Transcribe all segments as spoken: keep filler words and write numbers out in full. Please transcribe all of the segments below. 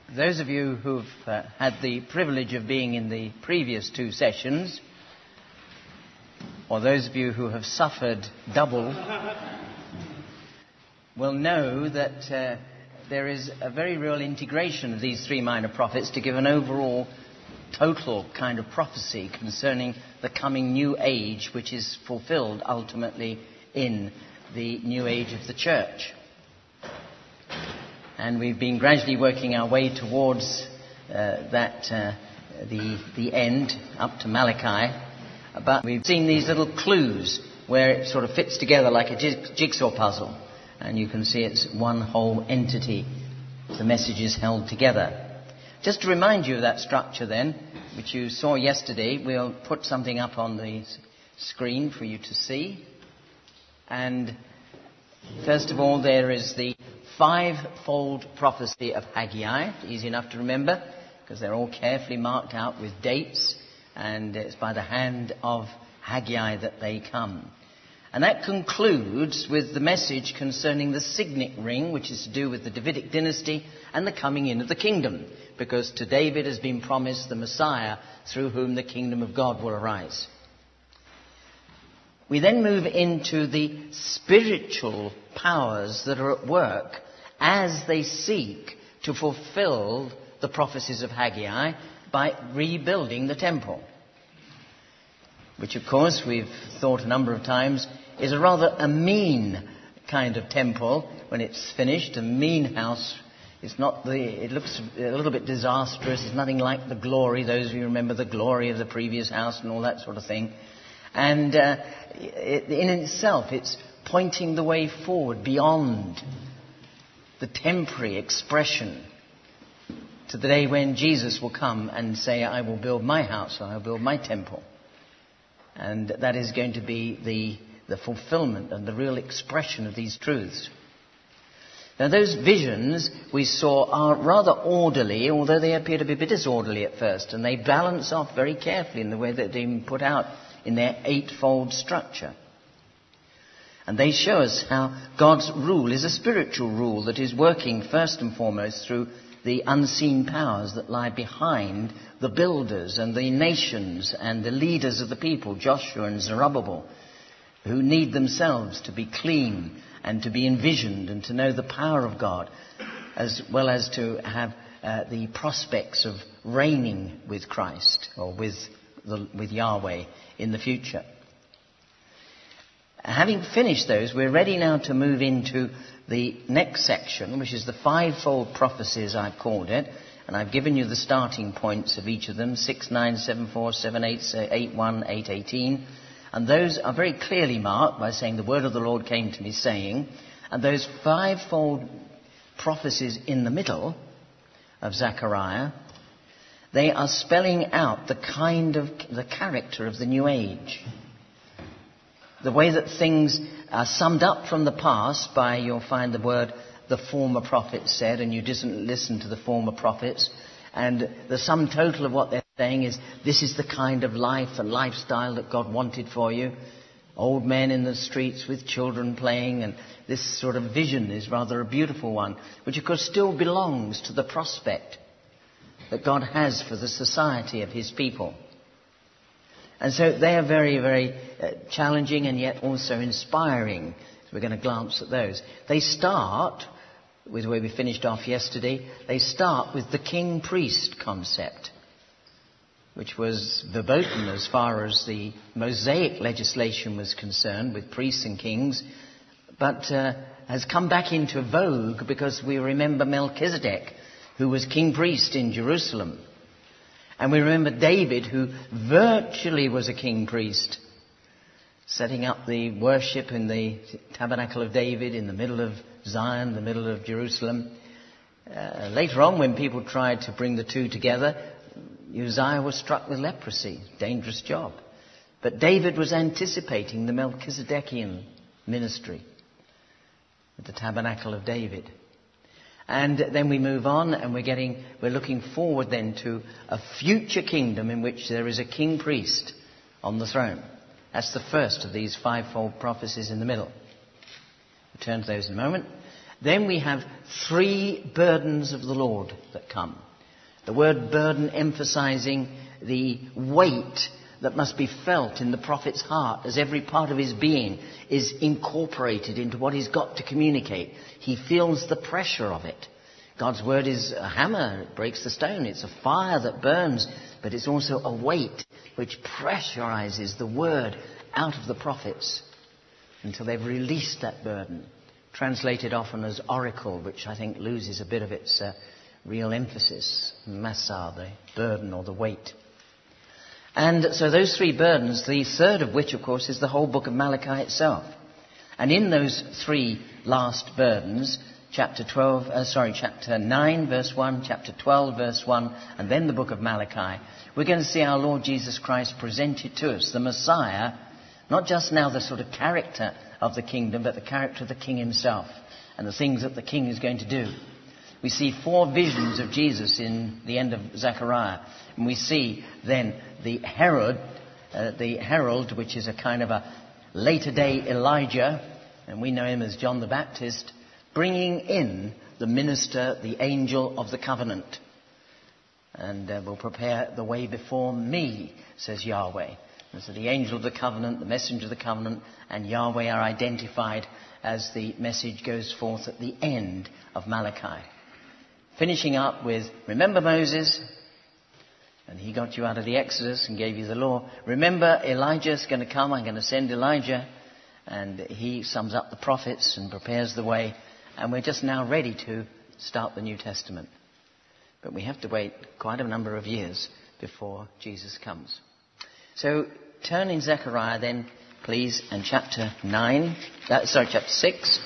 Those of you who've uh, had the privilege of being in the previous two sessions, or those of you who have suffered double, will know that uh, there is a very real integration of these three minor prophets to give an overall total kind of prophecy concerning the coming new age, which is fulfilled ultimately in the new age of the church. And we've been gradually working our way towards uh, that, uh, the, the end, up to Malachi. But we've seen these little clues where it sort of fits together like a jig- jigsaw puzzle. And you can see it's one whole entity. The message is held together. Just to remind you of that structure then, which you saw yesterday, we'll put something up on the screen for you to see. And first of all, there is the five-fold prophecy of Haggai. Easy enough to remember, because they're all carefully marked out with dates, and it's by the hand of Haggai that they come. And that concludes with the message concerning the signet ring, which is to do with the Davidic dynasty and the coming in of the kingdom, because to David has been promised the Messiah through whom the kingdom of God will arise. We then move into the spiritual powers that are at work as they seek to fulfill the prophecies of Haggai by rebuilding the temple, which of course we've thought a number of times is a rather a mean kind of temple when it's finished, a mean house. It's not the, it looks a little bit disastrous. It's nothing like the glory. Those of you remember the glory of the previous house and all that sort of thing. And uh, it, in itself, it's pointing the way forward beyond the temporary expression to the day when Jesus will come and say, I will build my house, I will build my temple. And that is going to be the, the fulfillment and the real expression of these truths. Now, those visions we saw are rather orderly, although they appear to be a bit disorderly at first, and they balance off very carefully in the way that they've been put out in their eightfold structure. And they show us how God's rule is a spiritual rule that is working first and foremost through the unseen powers that lie behind the builders and the nations and the leaders of the people, Joshua and Zerubbabel, who need themselves to be clean and to be envisioned and to know the power of God, as well as to have uh, the prospects of reigning with Christ or with the, with Yahweh in the future. Having finished those, we're ready now to move into the next section, which is the fivefold prophecies, I've called it. And I've given you the starting points of each of them, six, nine, seven, four, seven, eight, eight, one, eight, eighteen. And those are very clearly marked by saying, the word of the Lord came to me saying. And those fivefold prophecies in the middle of Zechariah, they are spelling out the kind of, the character of the new age. The way that things are summed up from the past by, you'll find the word, the former prophets said, and you didn't listen to the former prophets. And the sum total of what they're saying is, this is the kind of life and lifestyle that God wanted for you. Old men in the streets with children playing, and this sort of vision is rather a beautiful one, which of course still belongs to the prospect that God has for the society of his people. And so they are very, very uh, challenging and yet also inspiring. So we're going to glance at those. They start with where we finished off yesterday. They start with the king-priest concept, which was verboten as far as the Mosaic legislation was concerned with priests and kings, but uh, has come back into vogue because we remember Melchizedek, who was king-priest in Jerusalem. And we remember David, who virtually was a king-priest, setting up the worship in the tabernacle of David in the middle of Zion, the middle of Jerusalem. Uh, later on, when people tried to bring the two together, Uzziah was struck with leprosy. Dangerous job. But David was anticipating the Melchizedekian ministry at the tabernacle of David. And then we move on, and we're getting, we're looking forward then to a future kingdom in which there is a king priest on the throne. That's the first of these fivefold prophecies in the middle. We'll turn to those in a moment. Then we have three burdens of the Lord that come. The word burden emphasizing the weight that must be felt in the prophet's heart as every part of his being is incorporated into what he's got to communicate. He feels the pressure of it. God's word is a hammer, it breaks the stone. It's a fire that burns, but it's also a weight which pressurizes the word out of the prophets until they've released that burden. Translated often as oracle, which I think loses a bit of its uh, real emphasis. Massa, the burden or the weight. And so those three burdens, the third of which, of course, is the whole book of Malachi itself. And in those three last burdens, chapter twelve, uh, sorry, chapter nine, verse one, chapter twelve, verse one, and then the book of Malachi, we're going to see our Lord Jesus Christ presented to us, the Messiah, not just now the sort of character of the kingdom, but the character of the king himself and the things that the king is going to do. We see four visions of Jesus in the end of Zechariah. And we see then the herald, uh, the herald, which is a kind of a later day Elijah, and we know him as John the Baptist, bringing in the minister, the angel of the covenant. And uh, will prepare the way before me, says Yahweh. And so the angel of the covenant, the messenger of the covenant, and Yahweh are identified as the message goes forth at the end of Malachi. Finishing up with, remember Moses, and he got you out of the Exodus and gave you the law. Remember Elijah's going to come, I'm going to send Elijah. And he sums up the prophets and prepares the way. And we're just now ready to start the New Testament. But we have to wait quite a number of years before Jesus comes. So turn in Zechariah then, please, and chapter nine, uh, sorry, chapter six.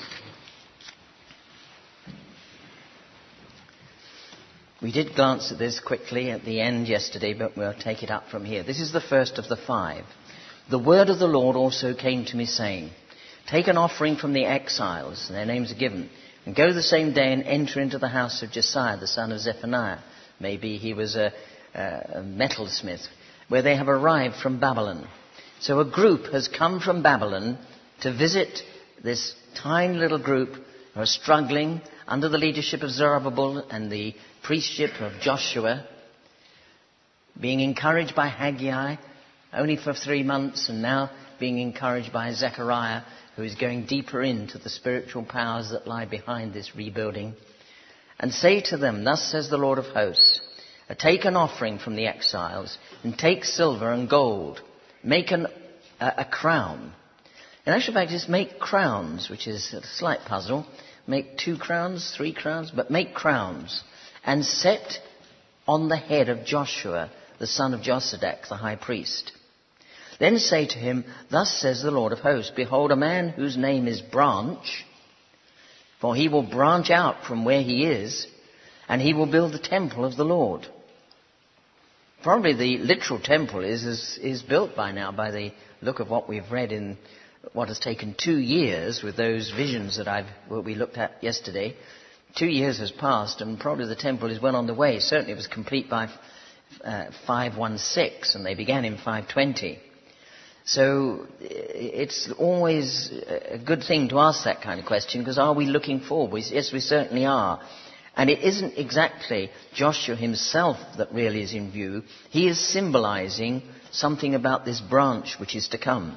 We did glance at this quickly at the end yesterday, but we'll take it up from here. This is the first of the five. The word of the Lord also came to me, saying, take an offering from the exiles, and their names are given, and go the same day and enter into the house of Josiah, the son of Zephaniah. Maybe he was a, a metalsmith, where they have arrived from Babylon. So a group has come from Babylon to visit this tiny little group who are struggling under the leadership of Zerubbabel and the priestship of Joshua, being encouraged by Haggai only for three months, and now being encouraged by Zechariah, who is going deeper into the spiritual powers that lie behind this rebuilding. And say to them, thus says the Lord of hosts, take an offering from the exiles, and take silver and gold. Make an, a, a crown. In actual fact, just make crowns, which is a slight puzzle. Make two crowns, three crowns, but make crowns. And set on the head of Joshua, the son of Josedek, the high priest. Then say to him, thus says the Lord of hosts, behold, a man whose name is Branch, for he will branch out from where he is, and he will build the temple of the Lord. Probably the literal temple is, is, is built by now by the look of what we've read in what has taken two years with those visions that I've, what we looked at yesterday. Two years has passed, and probably the temple is well on the way. Certainly it was complete by uh, five sixteen, and they began in five twenty. So it's always a good thing to ask that kind of question, because are we looking forward? Yes, we certainly are. And it isn't exactly Joshua himself that really is in view. He is symbolizing something about this branch which is to come.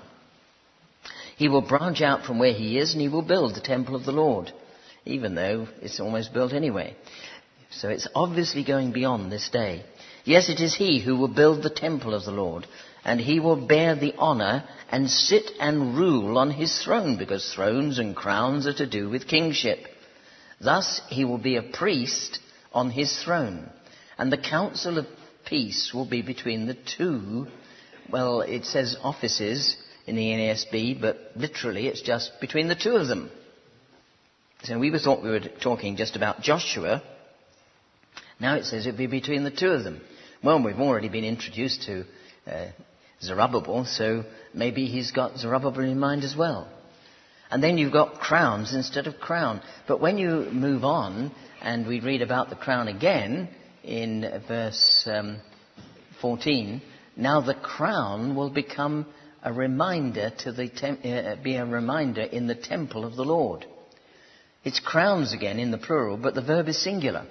He will branch out from where he is, and he will build the temple of the Lord, even though it's almost built anyway. So it's obviously going beyond this day. Yes, it is he who will build the temple of the Lord, and he will bear the honor and sit and rule on his throne, because thrones and crowns are to do with kingship. Thus he will be a priest on his throne, and the council of peace will be between the two. Well, it says offices in the N A S B, but literally it's just between the two of them. So we thought we were talking just about Joshua. Now it says it'll be between the two of them. Well, we've already been introduced to uh, Zerubbabel, so maybe he's got Zerubbabel in mind as well. And then you've got crowns instead of crown. But when you move on, and we read about the crown again in verse um, fourteen, now the crown will become a reminder to the tem- uh, be a reminder in the temple of the Lord. It's crowns again in the plural, but the verb is singular.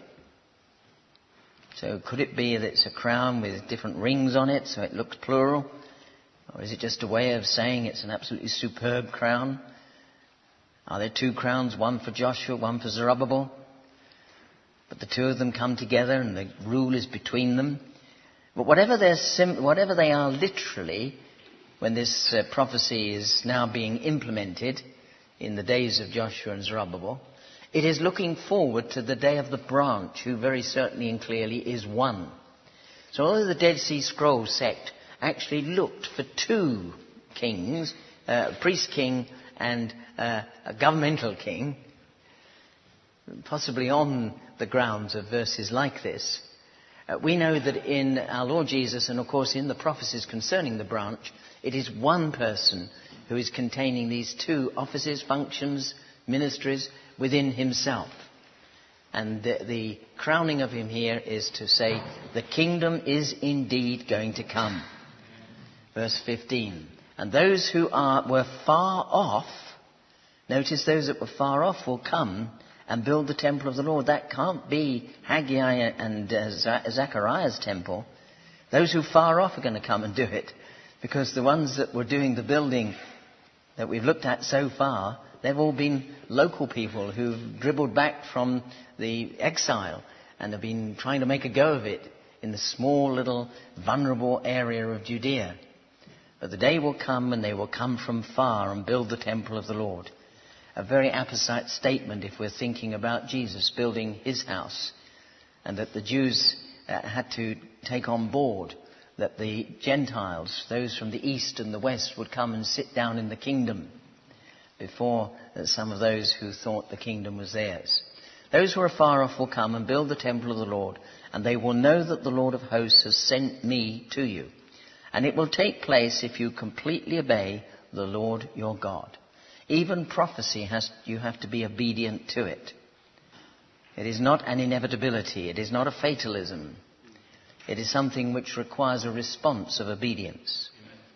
So could it be that it's a crown with different rings on it, so it looks plural? Or is it just a way of saying it's an absolutely superb crown? Are there two crowns, one for Joshua, one for Zerubbabel? But the two of them come together and the rule is between them. But whatever, they're sim- whatever they are literally, when this uh, prophecy is now being implemented in the days of Joshua and Zerubbabel, it is looking forward to the day of the branch, who very certainly and clearly is one. So although the Dead Sea Scrolls sect actually looked for two kings, uh, a priest king and uh, a governmental king, possibly on the grounds of verses like this, uh, we know that in our Lord Jesus, and of course in the prophecies concerning the branch, it is one person who is containing these two offices, functions, ministries within himself. And the, the crowning of him here is to say, the kingdom is indeed going to come. Verse fifteen. And those who are were far off, notice those that were far off will come and build the temple of the Lord. That can't be Haggai and uh, Zechariah's temple. Those who far off are going to come and do it, because the ones that were doing the building that we've looked at so far, they've all been local people who've dribbled back from the exile and have been trying to make a go of it in the small little vulnerable area of Judea. But the day will come when they will come from far and build the temple of the Lord. A very apposite statement if we're thinking about Jesus building his house, and that the Jews uh, had to take on board that the Gentiles, those from the east and the west, would come and sit down in the kingdom before uh, some of those who thought the kingdom was theirs. Those who are far off will come and build the temple of the Lord, and they will know that the Lord of hosts has sent me to you. And it will take place if you completely obey the Lord your God. Even prophecy, has you have to be obedient to it. It is not an inevitability. It is not a fatalism. It is something which requires a response of obedience.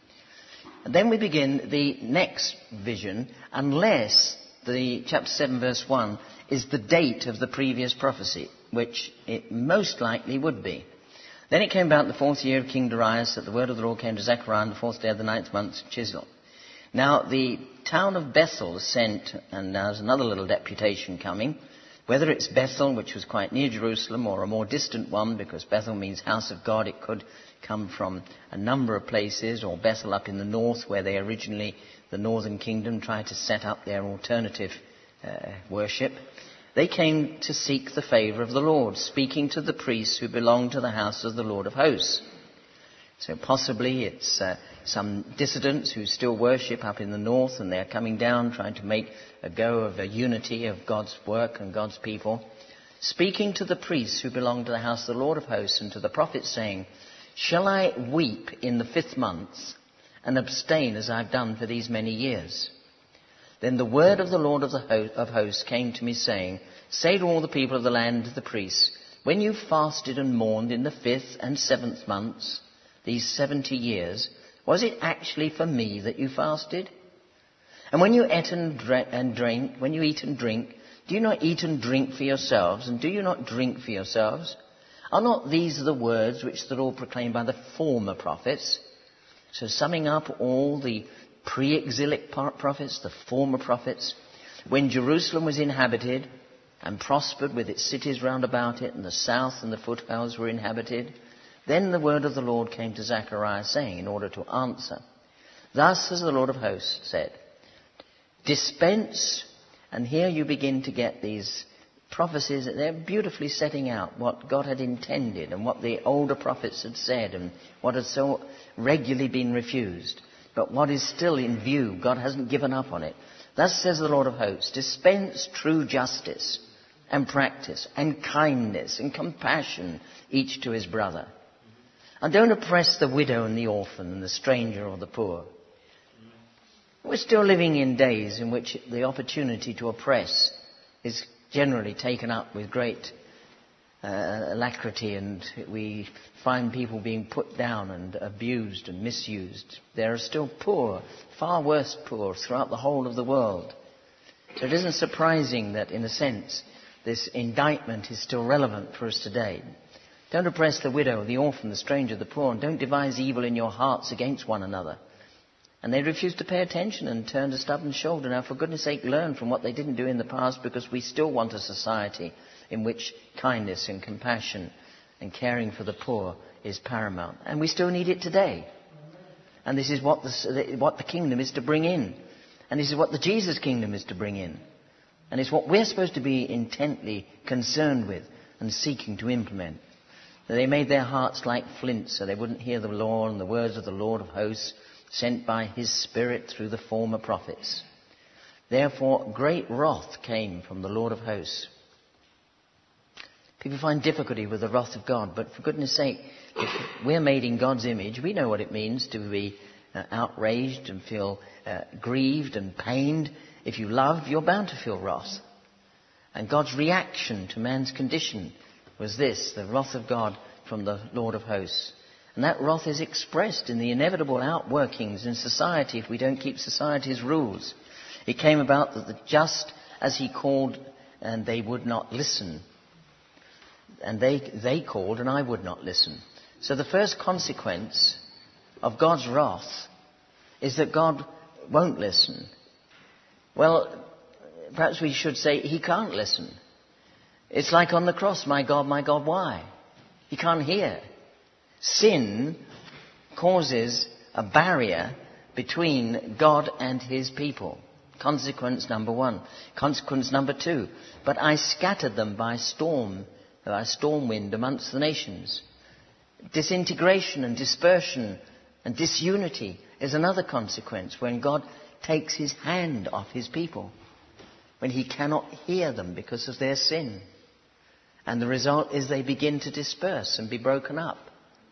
And then we begin the next vision, unless the chapter seven verse one is the date of the previous prophecy, which it most likely would be. Then it came about in the fourth year of King Darius that the word of the Lord came to Zechariah on the fourth day of the ninth month, Chislev. Now the town of Bethel sent, and there's another little deputation coming, whether it's Bethel, which was quite near Jerusalem, or a more distant one, because Bethel means house of God. It could come from a number of places, or Bethel up in the north, where they originally, the northern kingdom, tried to set up their alternative uh, worship. They came to seek the favour of the Lord, speaking to the priests who belonged to the house of the Lord of hosts. So possibly it's uh, some dissidents who still worship up in the north, and they're coming down trying to make a go of a unity of God's work and God's people, speaking to the priests who belong to the house of the Lord of hosts, and to the prophets, saying, shall I weep in the fifth month and abstain as I've done for these many years? Then the word of the Lord of, the ho- of hosts came to me, saying, say to all the people of the land, to the priests, when you fasted and mourned in the fifth and seventh months, these seventy years, was it actually for me that you fasted? And when you ate and, dra- and drink, when you eat and drink, do you not eat and drink for yourselves, and do you not drink for yourselves? Are not these the words which the Lord proclaimed by the former prophets? So summing up all the pre-exilic prophets, the former prophets, when Jerusalem was inhabited and prospered with its cities round about it, and the south and the foothills were inhabited, then the word of the Lord came to Zechariah, saying, in order to answer, thus has the Lord of hosts said, dispense, and here you begin to get these prophecies, they're beautifully setting out what God had intended and what the older prophets had said and what had so regularly been refused. But what is still in view, God hasn't given up on it. Thus says the Lord of hosts, dispense true justice and practice and kindness and compassion each to his brother. And don't oppress the widow and the orphan and the stranger or the poor. We're still living in days in which the opportunity to oppress is generally taken up with great uh, alacrity, and we find people being put down and abused and misused. There are still poor, far worse poor, throughout the whole of the world. So it isn't surprising that, in a sense, this indictment is still relevant for us today. Don't oppress the widow, the orphan, the stranger, the poor, and don't devise evil in your hearts against one another. And they refused to pay attention and turned a stubborn shoulder. Now, for goodness sake, learn from what they didn't do in the past, because we still want a society in which kindness and compassion and caring for the poor is paramount. And we still need it today. And this is what the, what the kingdom is to bring in. And this is what the Jesus kingdom is to bring in. And it's what we're supposed to be intently concerned with and seeking to implement. They made their hearts like flint, so they wouldn't hear the law and the words of the Lord of hosts, sent by his Spirit through the former prophets. Therefore, great wrath came from the Lord of hosts. People find difficulty with the wrath of God, but for goodness sake, if we're made in God's image, we know what it means to be uh, outraged and feel uh, grieved and pained. If you love, you're bound to feel wrath. And God's reaction to man's condition was this, the wrath of God from the Lord of hosts. And that wrath is expressed in the inevitable outworkings in society if we don't keep society's rules. It came about that the just as he called, and they would not listen. And they, they called and I would not listen. So the first consequence of God's wrath is that God won't listen. Well, perhaps we should say he can't listen. It's like on the cross, my God, my God, why? He can't hear. Sin causes a barrier between God and his people. Consequence number one. Consequence number two. But I scattered them by storm, by storm wind amongst the nations. Disintegration and dispersion and disunity is another consequence when God takes his hand off his people, when he cannot hear them because of their sin. And the result is they begin to disperse and be broken up.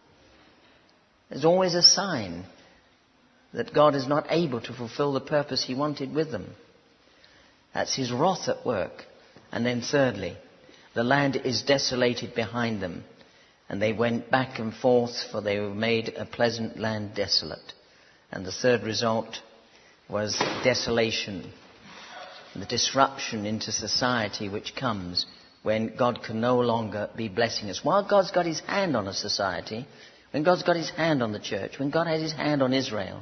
There's always a sign that God is not able to fulfill the purpose he wanted with them. That's his wrath at work. And then thirdly, the land is desolated behind them. And they went back and forth, for they were made a pleasant land desolate. And the third result was desolation, the disruption into society which comes when God can no longer be blessing us. While God's got his hand on a society, when God's got his hand on the church, when God has his hand on Israel,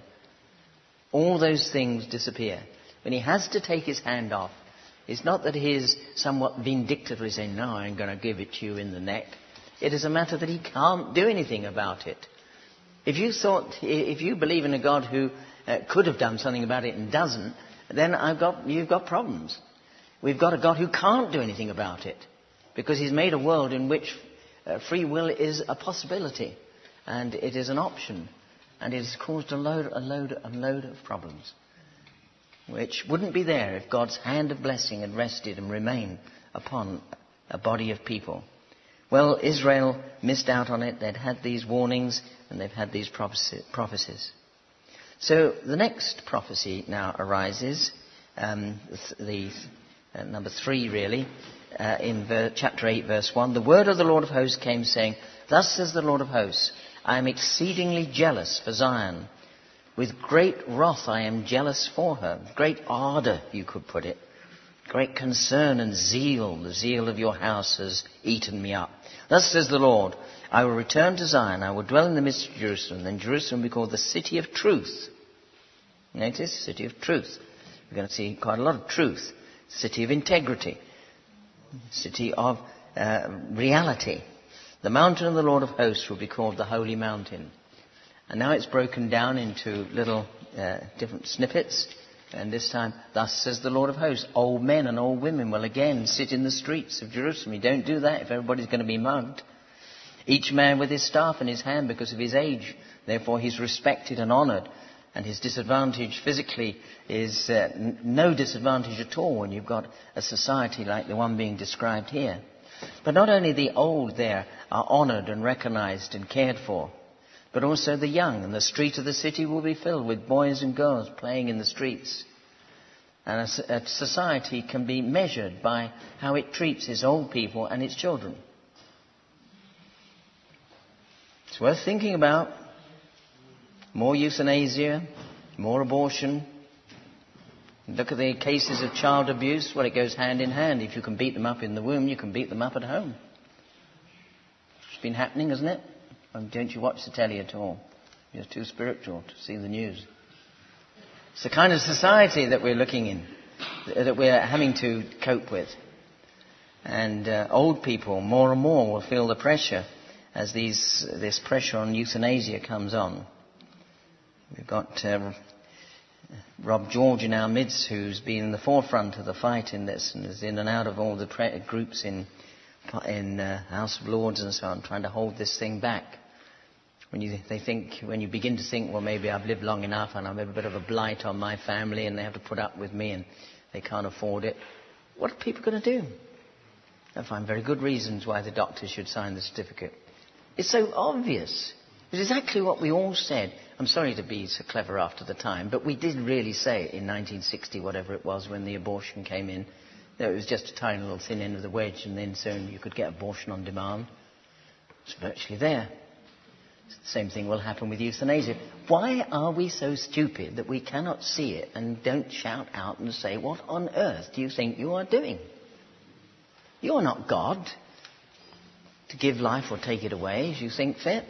all those things disappear. When he has to take his hand off, it's not that he is somewhat vindictively saying, no, I'm going to give it to you in the neck. It is a matter that he can't do anything about it. If you thought, if you believe in a God who uh, could have done something about it and doesn't, then I've got, you've got problems. We've got a God who can't do anything about it, because he's made a world in which uh, free will is a possibility and it is an option, and it has caused a load, a load, a load of problems which wouldn't be there if God's hand of blessing had rested and remained upon a body of people. Well, Israel missed out on it. They'd had these warnings and they've had these prophecies. So the next prophecy now arises, um, the uh, number three really, uh, in ver- chapter eight, verse one. The word of the Lord of hosts came, saying, Thus says the Lord of hosts, I am exceedingly jealous for Zion. With great wrath I am jealous for her. Great ardour, you could put it. Great concern and zeal. The zeal of your house has eaten me up. Thus says the Lord, I will return to Zion. I will dwell in the midst of Jerusalem. Then Jerusalem will be called the city of truth. Notice, city of truth. We're going to see quite a lot of truth. City of integrity. City of uh, reality. The mountain of the Lord of hosts will be called the holy mountain. And now it's broken down into little uh, different snippets. And this time, thus says the Lord of hosts, old men and old women will again sit in the streets of Jerusalem. You don't do that if everybody's going to be mugged. Each man with his staff in his hand because of his age. Therefore, he's respected and honoured. And his disadvantage physically is uh, n- no disadvantage at all when you've got a society like the one being described here. But not only the old there are honoured and recognised and cared for, but also the young, and the street of the city will be filled with boys and girls playing in the streets. And a, a society can be measured by how it treats its old people and its children. It's worth thinking about. More euthanasia, more abortion, Look at the cases of child abuse. Well, it goes hand in hand. If you can beat them up in the womb, you can beat them up at home. It's been happening, hasn't it? And don't you watch the telly at all? You're too spiritual to see the news. It's the kind of society that we're looking in, that we're having to cope with. And uh, old people, more and more, will feel the pressure as these this pressure on euthanasia comes on. We've got Uh, Rob George in our midst, who's been in the forefront of the fight in this and is in and out of all the pre- groups in in uh, House of Lords and so on, trying to hold this thing back. When you they think, when you begin to think, well, maybe I've lived long enough and I'm a bit of a blight on my family and they have to put up with me and they can't afford it. What are people going to do? I find very good reasons why the doctors should sign the certificate. It's so obvious. It's exactly what we all said. I'm sorry to be so clever after the time, but we did really say it in nineteen sixty, whatever it was, when the abortion came in. It was just a tiny little thin end of the wedge, and then soon you could get abortion on demand. It's virtually there. The same thing will happen with euthanasia. Why are we so stupid that we cannot see it and don't shout out and say, what on earth do you think you are doing? You're not God to give life or take it away as you think fit.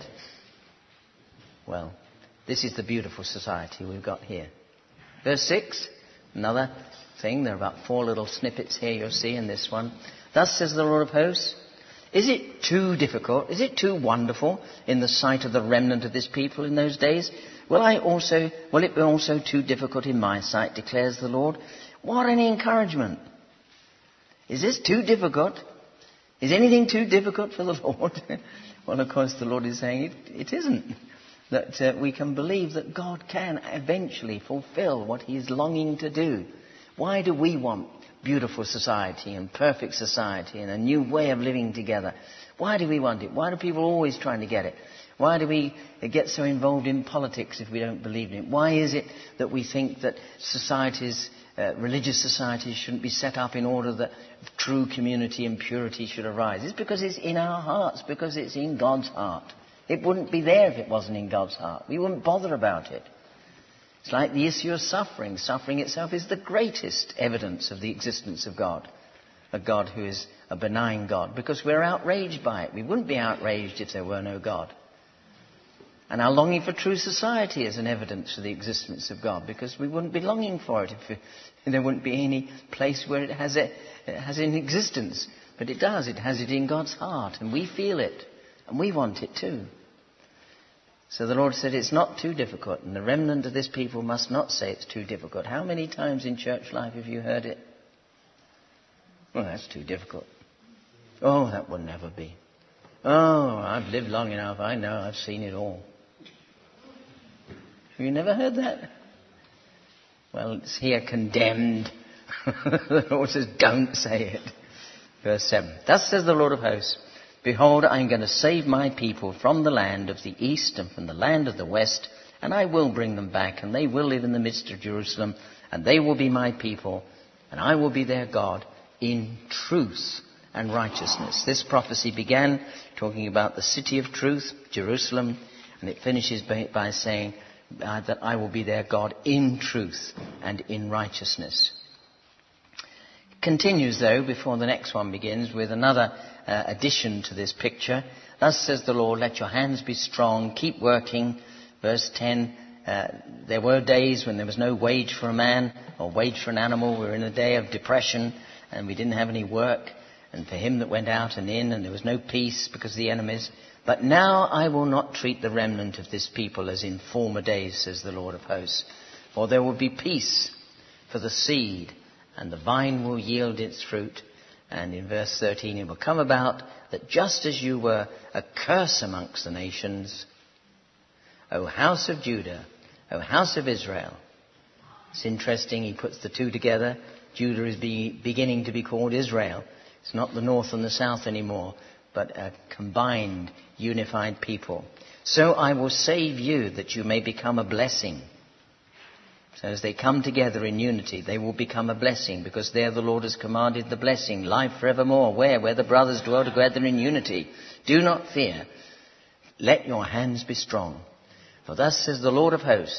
Well, this is the beautiful society we've got here. Verse six, another thing. There are about four little snippets here you'll see in this one. Thus says the Lord of hosts, is it too difficult, is it too wonderful in the sight of the remnant of this people in those days? Will I also, will it be also too difficult in my sight, declares the Lord? What an encouragement. Is this too difficult? Is anything too difficult for the Lord? Well, of course, the Lord is saying it, it isn't. That uh, we can believe that God can eventually fulfill what he is longing to do. Why do we want beautiful society and perfect society and a new way of living together? Why do we want it? Why do people always trying to get it? Why do we get so involved in politics if we don't believe in it? Why is it that we think that societies, uh, religious societies shouldn't be set up in order that true community and purity should arise? It's because it's in our hearts, because it's in God's heart. It wouldn't be there if it wasn't in God's heart. We wouldn't bother about it. It's like the issue of suffering. Suffering itself is the greatest evidence of the existence of God. A God who is a benign God. Because we're outraged by it. We wouldn't be outraged if there were no God. And our longing for true society is an evidence of the existence of God. Because we wouldn't be longing for it if, it, if there wouldn't be any place where it has, a, it has an existence. But it does. It has it in God's heart. And we feel it. And we want it too. So the Lord said it's not too difficult, and the remnant of this people must not say it's too difficult. How many times in church life have you heard it? Well, that's too difficult. Oh, that will never be. Oh, I've lived long enough. I know. I've seen it all. Have you never heard that? Well, it's here condemned. The Lord says, don't say it. Verse seven. Thus says the Lord of hosts, behold, I am going to save my people from the land of the east and from the land of the west, and I will bring them back, and they will live in the midst of Jerusalem, and they will be my people, and I will be their God in truth and righteousness. This prophecy began talking about the city of truth, Jerusalem, and it finishes by, by saying uh, that I will be their God in truth and in righteousness. It continues, though, before the next one begins, with another Uh, addition to this picture. Thus says the Lord, let your hands be strong, keep working. Verse ten, uh, there were days when there was no wage for a man or wage for an animal. We were in a day of depression and we didn't have any work, and for him that went out and in, and there was no peace because of the enemies. But now I will not treat the remnant of this people as in former days, says the Lord of hosts. For there will be peace for the seed, and the vine will yield its fruit. And in verse thirteen, it will come about that just as you were a curse amongst the nations, O house of Judah, O house of Israel. It's interesting, he puts the two together. Judah is be, beginning to be called Israel. It's not the north and the south anymore, but a combined, unified people. So I will save you that you may become a blessing. So as they come together in unity, they will become a blessing, because there the Lord has commanded the blessing, life forevermore. Where? Where the brothers dwell together in unity. Do not fear. Let your hands be strong. For thus says the Lord of hosts,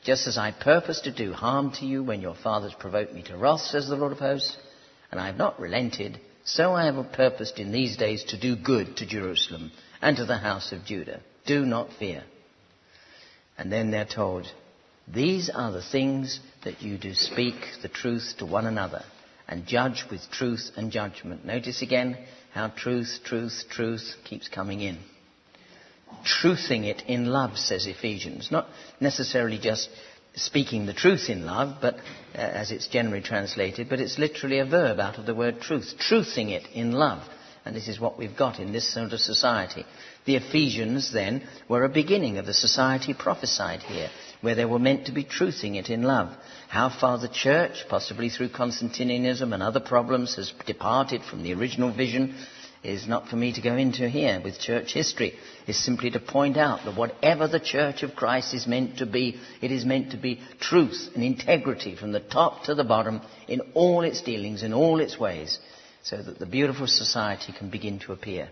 Just as I purpose to do harm to you when your fathers provoked me to wrath, says the Lord of hosts, and I have not relented, so I have purposed in these days to do good to Jerusalem and to the house of Judah. Do not fear. And then they're told, these are the things that you do speak the truth to one another and judge with truth and judgment. Notice again how truth, truth, truth keeps coming in. Truthing it in love, says Ephesians. Not necessarily just speaking the truth in love, but uh, as it's generally translated, but it's literally a verb out of the word truth. Truthing it in love. And this is what we've got in this sort of society. The Ephesians, then, were a beginning of the society prophesied here, where they were meant to be truthing it in love. How far the church, possibly through Constantinianism and other problems, has departed from the original vision is not for me to go into here with church history. It's simply to point out that whatever the church of Christ is meant to be, it is meant to be truth and integrity from the top to the bottom in all its dealings, in all its ways, so that the beautiful society can begin to appear.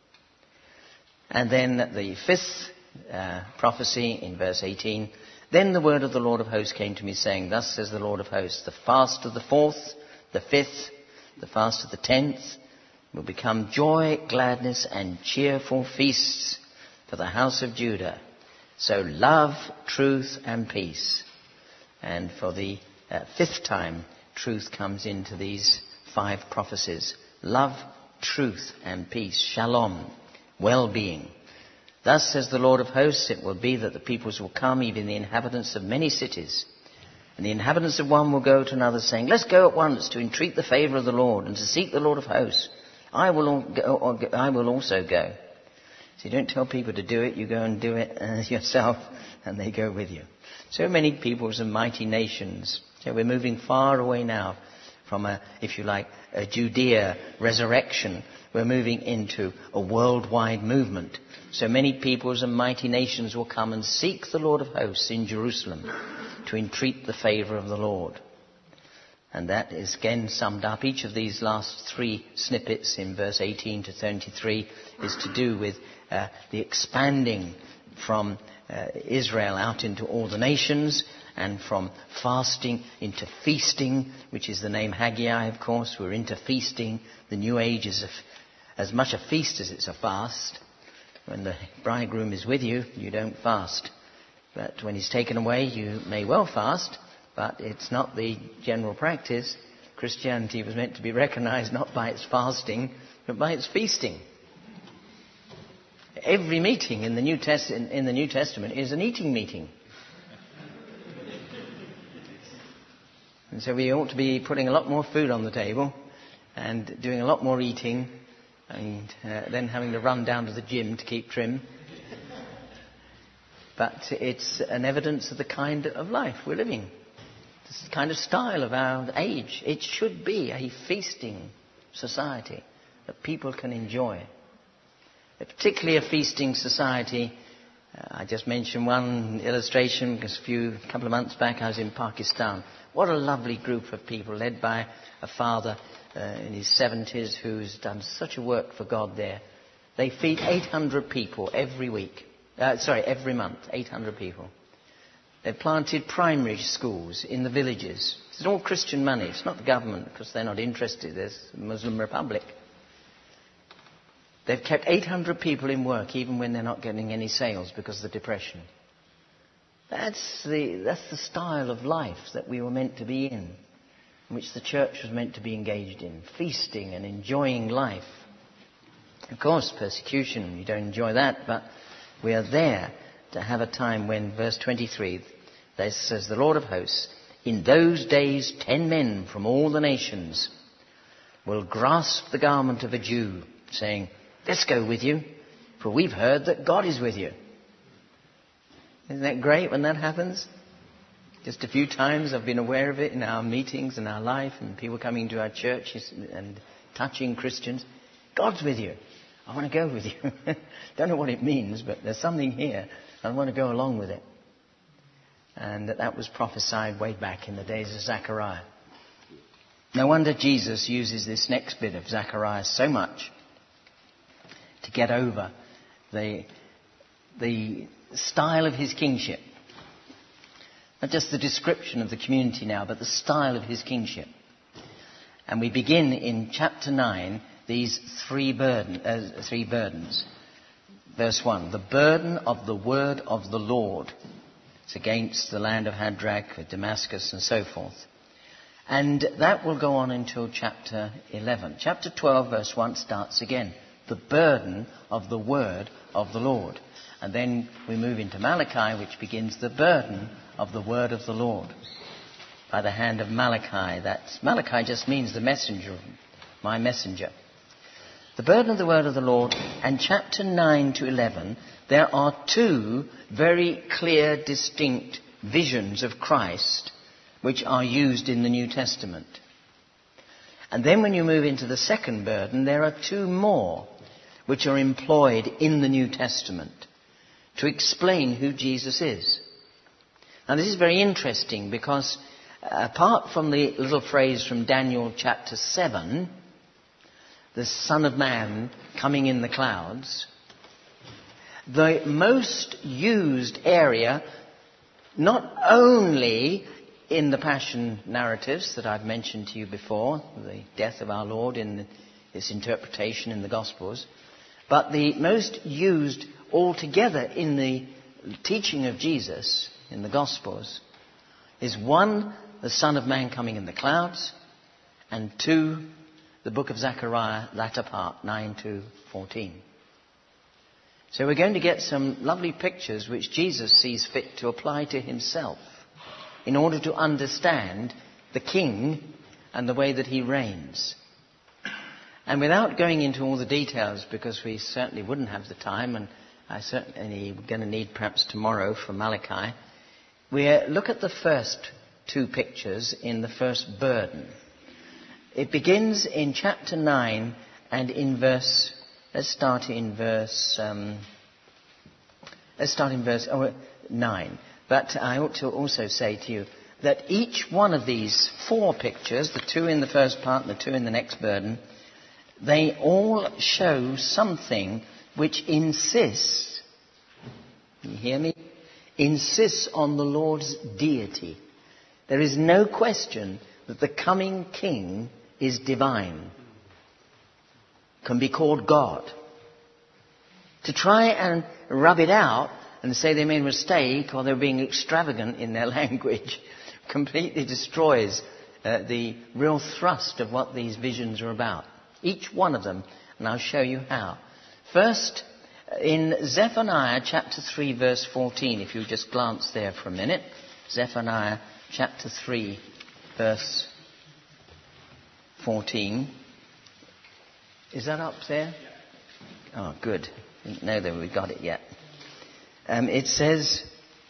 And then the fifth uh, prophecy in verse eighteen, then the word of the Lord of hosts came to me, saying, thus says the Lord of hosts, the fast of the fourth, the fifth, the fast of the tenth, will become joy, gladness, and cheerful feasts for the house of Judah. So love, truth, and peace. And for the uh, fifth time, truth comes into these five prophecies. Love, truth, and peace. Shalom, well-being. Thus says the Lord of hosts, it will be that the peoples will come, even the inhabitants of many cities. And the inhabitants of one will go to another, saying, let's go at once to entreat the favour of the Lord and to seek the Lord of hosts. I will, go, I will also go. So you don't tell people to do it, you go and do it uh, yourself, and they go with you. So many peoples and mighty nations. So we're moving far away now from a, if you like, a Judea resurrection. We're moving into a worldwide movement. So many peoples and mighty nations will come and seek the Lord of hosts in Jerusalem to entreat the favour of the Lord. And that is again summed up. Each of these last three snippets in verse eighteen to thirty-three is to do with uh, the expanding from uh, Israel out into all the nations, and from fasting into feasting, which is the name Haggai, of course. We're into feasting. The new age is a, as much a feast as it's a fast. When the bridegroom is with you, you don't fast. But when he's taken away, you may well fast. But it's not the general practice. Christianity was meant to be recognized not by its fasting, but by its feasting. Every meeting in the New, Test- in, in the New Testament is an eating meeting. And so we ought to be putting a lot more food on the table and doing a lot more eating, and uh, then having to run down to the gym to keep trim. But it's an evidence of the kind of life we're living. This kind of style of our age. It should be a feasting society that people can enjoy. Particularly a feasting society. Uh, I just mentioned one illustration because a few a couple of months back I was in Pakistan. What a lovely group of people led by a father uh, in his seventies who's done such a work for God there. They feed eight hundred people every week. Uh, sorry, every month, eight hundred people. They've planted primary schools in the villages. It's all Christian money. It's not the government because they're not interested. There's a Muslim Republic. They've kept eight hundred people in work even when they're not getting any sales because of the depression. That's the, that's the style of life that we were meant to be in, in which the church was meant to be engaged in, feasting and enjoying life. Of course, persecution, you don't enjoy that, but we are there to have a time when, verse twenty-three, there says, the Lord of hosts, in those days ten men from all the nations will grasp the garment of a Jew, saying, let's go with you, for we've heard that God is with you. Isn't that great when that happens? Just a few times I've been aware of it in our meetings and our life, and people coming to our churches and touching Christians. God's with you. I want to go with you. Don't know what it means, but there's something here. I want to go along with it. And that, that was prophesied way back in the days of Zechariah. No wonder Jesus uses this next bit of Zechariah so much to get over the, the style of his kingship. Not just the description of the community now, but the style of his kingship. And we begin in chapter nine, these three, burden, uh, three burdens. Verse one, the burden of the word of the Lord. It's against the land of Hadrach, Damascus, and so forth. And that will go on until chapter eleven. Chapter twelve, verse one, starts again. The burden of the word of the Lord. And then we move into Malachi, which begins the burden of the word of the Lord. By the hand of Malachi. That's, Malachi just means the messenger, my messenger. The burden of the word of the Lord. And chapter nine to eleven, there are two very clear, distinct visions of Christ which are used in the New Testament. And then when you move into the second burden, there are two more which are employed in the New Testament to explain who Jesus is. Now this is very interesting because apart from the little phrase from Daniel chapter seven, the Son of Man coming in the clouds, the most used area, not only in the Passion narratives that I've mentioned to you before, the death of our Lord in its interpretation in the Gospels, but the most used altogether in the teaching of Jesus in the Gospels is one, the Son of Man coming in the clouds, and two, the book of Zechariah, latter part, nine to fourteen. So we're going to get some lovely pictures which Jesus sees fit to apply to himself in order to understand the King and the way that he reigns. And without going into all the details, because we certainly wouldn't have the time, and I certainly we're going to need perhaps tomorrow for Malachi, we look at the first two pictures in the first burden. It begins in chapter nine and in verse, let's start in verse, um, let's start in verse oh, nine. But I ought to also say to you that each one of these four pictures, the two in the first part and the two in the next burden, they all show something which insists, you hear me? Insists on the Lord's deity. There is no question that the coming King is divine, can be called God. To try and rub it out and say they made a mistake or they're being extravagant in their language completely destroys uh, the real thrust of what these visions are about. Each one of them, and I'll show you how. First, in Zephaniah chapter three, verse fourteen, if you just glance there for a minute. Zephaniah chapter three, verse fourteen. Is that up there? Oh, good. Didn't know that we got it yet. Um, it says,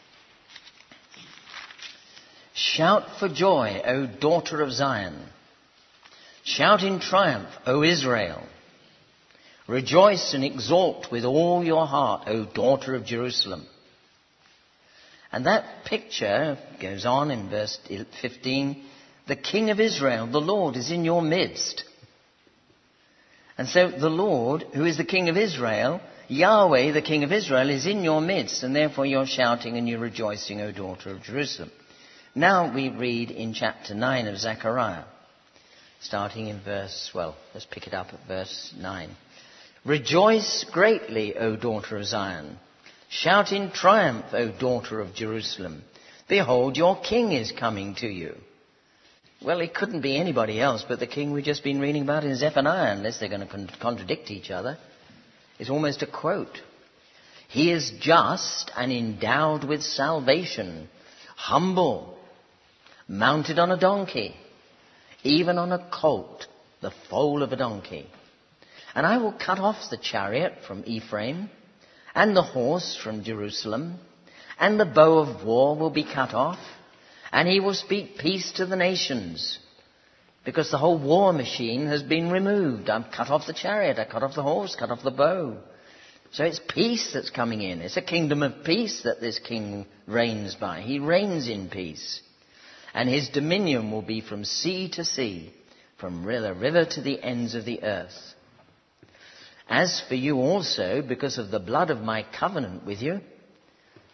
"Shout for joy, O daughter of Zion. Shout in triumph, O Israel. Rejoice and exult with all your heart, O daughter of Jerusalem." And that picture goes on in verse fifteen. The King of Israel, the Lord, is in your midst. And so the Lord, who is the King of Israel, Yahweh, the King of Israel, is in your midst. And therefore you're shouting and you're rejoicing, O daughter of Jerusalem. Now we read in chapter nine of Zechariah. Starting in verse, well, let's pick it up at verse nine. Rejoice greatly, O daughter of Zion. Shout in triumph, O daughter of Jerusalem. Behold, your king is coming to you. Well, it couldn't be anybody else but the king we've just been reading about in Zephaniah, unless they're going to con- contradict each other. It's almost a quote. He is just and endowed with salvation, humble, mounted on a donkey, even on a colt, the foal of a donkey. And I will cut off the chariot from Ephraim, and the horse from Jerusalem, and the bow of war will be cut off, and he will speak peace to the nations. Because the whole war machine has been removed. I've cut off the chariot, I cut off the horse, cut off the bow. So it's peace that's coming in. It's a kingdom of peace that this king reigns by. He reigns in peace. And his dominion will be from sea to sea, from the river to the ends of the earth. As for you also, because of the blood of my covenant with you,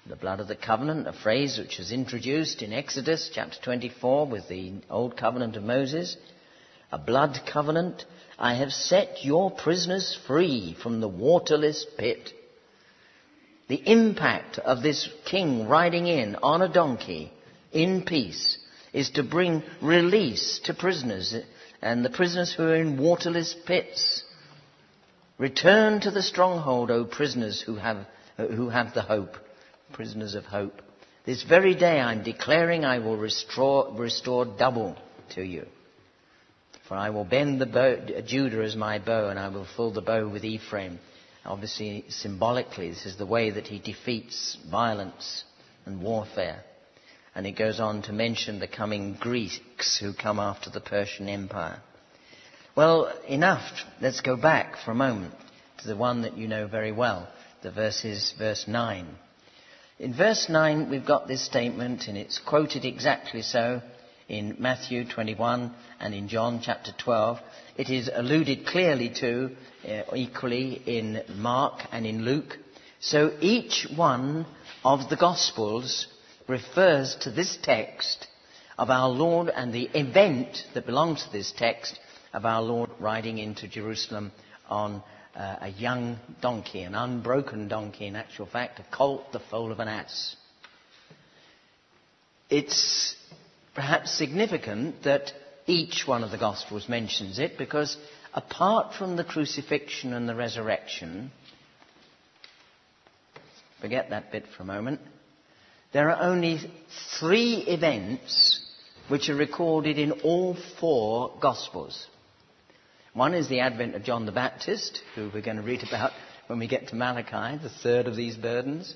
The blood of the covenant, a phrase which was introduced in Exodus chapter twenty-four with the old covenant of Moses. A blood covenant. I have set your prisoners free from the waterless pit. The impact of this king riding in on a donkey in peace is to bring release to prisoners, and the prisoners who are in waterless pits. Return to the stronghold, O prisoners who have, who have the hope. Prisoners of hope. This very day I'm declaring I will restore, restore double to you. For I will bend the bow, Judah as my bow, and I will fill the bow with Ephraim. Obviously, symbolically, this is the way that he defeats violence and warfare. And he goes on to mention the coming Greeks who come after the Persian Empire. Well, enough. Let's go back for a moment to the one that you know very well, the verses, verse nine. In verse nine, we've got this statement, and it's quoted exactly so in Matthew twenty-one and in John chapter twelve. It is alluded clearly to uh, equally in Mark and in Luke. So each one of the Gospels refers to this text of our Lord and the event that belongs to this text of our Lord riding into Jerusalem on uh, a young donkey, an unbroken donkey in actual fact, a colt, the foal of an ass. It's perhaps significant that each one of the Gospels mentions it, because apart from the crucifixion and the resurrection, forget that bit for a moment, there are only three events which are recorded in all four Gospels. One is the advent of John the Baptist, who we're going to read about when we get to Malachi, the third of these burdens.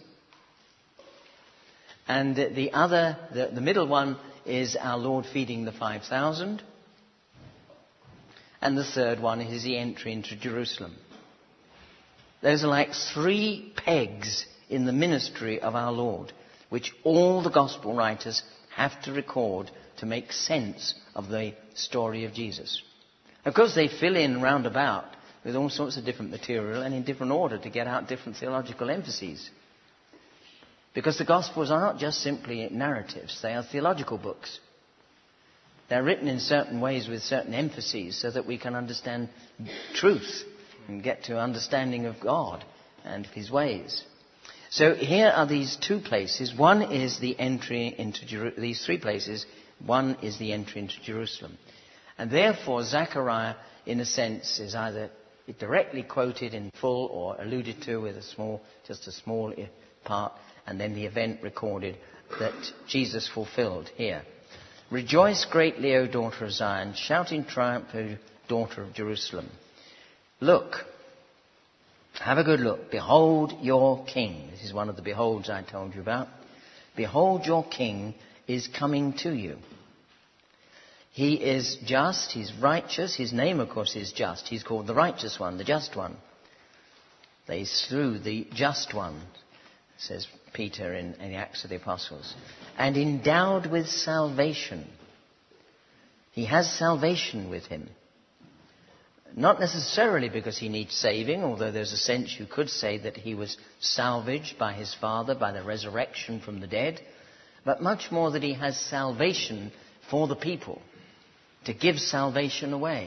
And the other, the, the middle one, is our Lord feeding the five thousand. And the third one is the entry into Jerusalem. Those are like three pegs in the ministry of our Lord, which all the Gospel writers have to record to make sense of the story of Jesus. Of course, they fill in round about with all sorts of different material and in different order to get out different theological emphases. Because the Gospels are not just simply narratives, they are theological books. They're written in certain ways with certain emphases so that we can understand truth and get to understanding of God and His ways. So here are these two places. One is the entry into Jeru- these three places. One is the entry into Jerusalem. And therefore, Zechariah, in a sense, is either directly quoted in full or alluded to with a small, just a small part, and then the event recorded that Jesus fulfilled here. Rejoice greatly, O daughter of Zion. Shout in triumph, O daughter of Jerusalem. Look. Have a good look. Behold your king. This is one of the beholds I told you about. Behold, your king is coming to you. He is just, he's righteous. His name, of course, is just. He's called the righteous one, the just one. They slew the just one, says Peter in, in the Acts of the Apostles. And endowed with salvation. He has salvation with him. Not necessarily because he needs saving, although there's a sense you could say that he was salvaged by his Father, by the resurrection from the dead, but much more that he has salvation for the people, to give salvation away.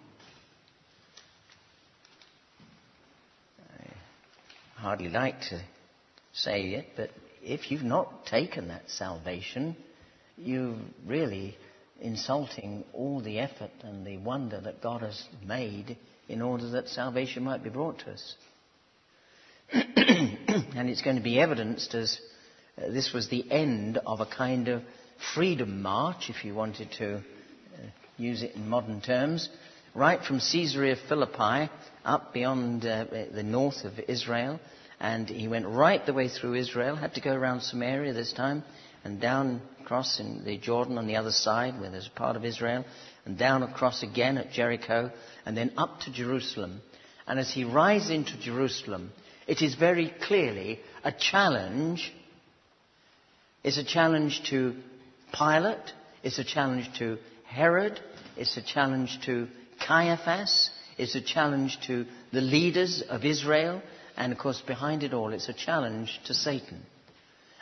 I hardly like to say it, but if you've not taken that salvation, you're really insulting all the effort and the wonder that God has made in order that salvation might be brought to us. And it's going to be evidenced as uh, this was the end of a kind of freedom march, if you wanted to uh, use it in modern terms, right from Caesarea Philippi up beyond uh, the north of Israel. And he went right the way through Israel, had to go around Samaria this time, and down across in the Jordan on the other side, where there's a part of Israel, and down across again at Jericho, and then up to Jerusalem. And as he rides into Jerusalem, it is very clearly a challenge. It's a challenge to Pilate. It's a challenge to Herod. It's a challenge to Caiaphas. It's a challenge to the leaders of Israel. And of course, behind it all, it's a challenge to Satan.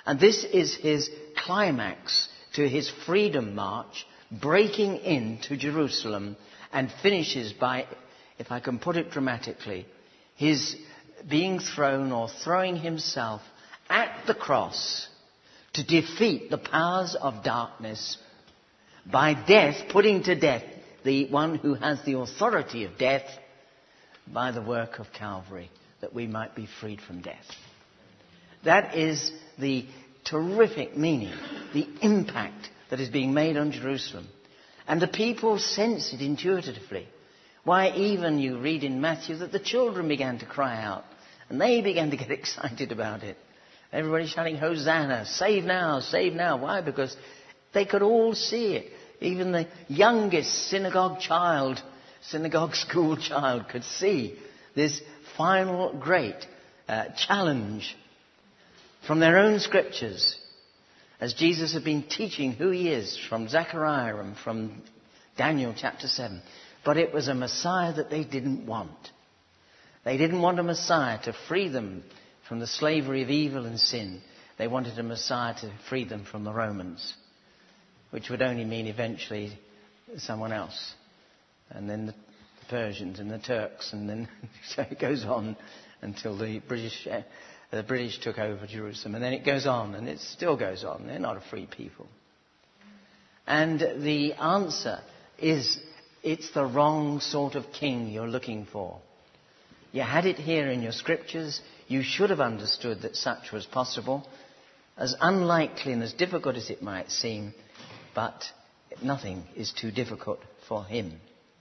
And this is his climax to his freedom march, breaking into Jerusalem, and finishes by, if I can put it dramatically, his being thrown or throwing himself at the cross to defeat the powers of darkness by death, putting to death the one who has the authority of death by the work of Calvary, that we might be freed from death. That is the terrific meaning, the impact that is being made on Jerusalem. And the people sense it intuitively. Why, even you read in Matthew that the children began to cry out, and they began to get excited about it. Everybody shouting, Hosanna, save now, save now. Why? Because they could all see it. Even the youngest synagogue child, synagogue school child could see this final great uh, challenge from their own scriptures, as Jesus had been teaching who he is from Zechariah and from Daniel chapter seven. But it was a Messiah that they didn't want. They didn't want a Messiah to free them from the slavery of evil and sin. They wanted a Messiah to free them from the Romans, which would only mean eventually someone else. And then the Persians and the Turks, and then so it goes on until the British uh, the British took over Jerusalem. And then it goes on, and it still goes on. They're not a free people. And the answer is, it's the wrong sort of king you're looking for. You had it here in your scriptures. You should have understood that such was possible. As unlikely and as difficult as it might seem, but nothing is too difficult for him.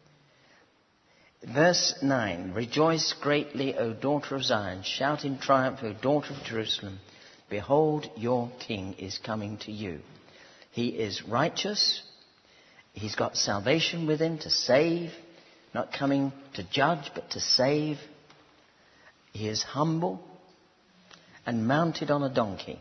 Verse nine, rejoice greatly, O daughter of Zion. Shout in triumph, O daughter of Jerusalem. Behold, your king is coming to you. He is righteous. He's got salvation with him to save. Not coming to judge, but to save. He is humble and mounted on a donkey.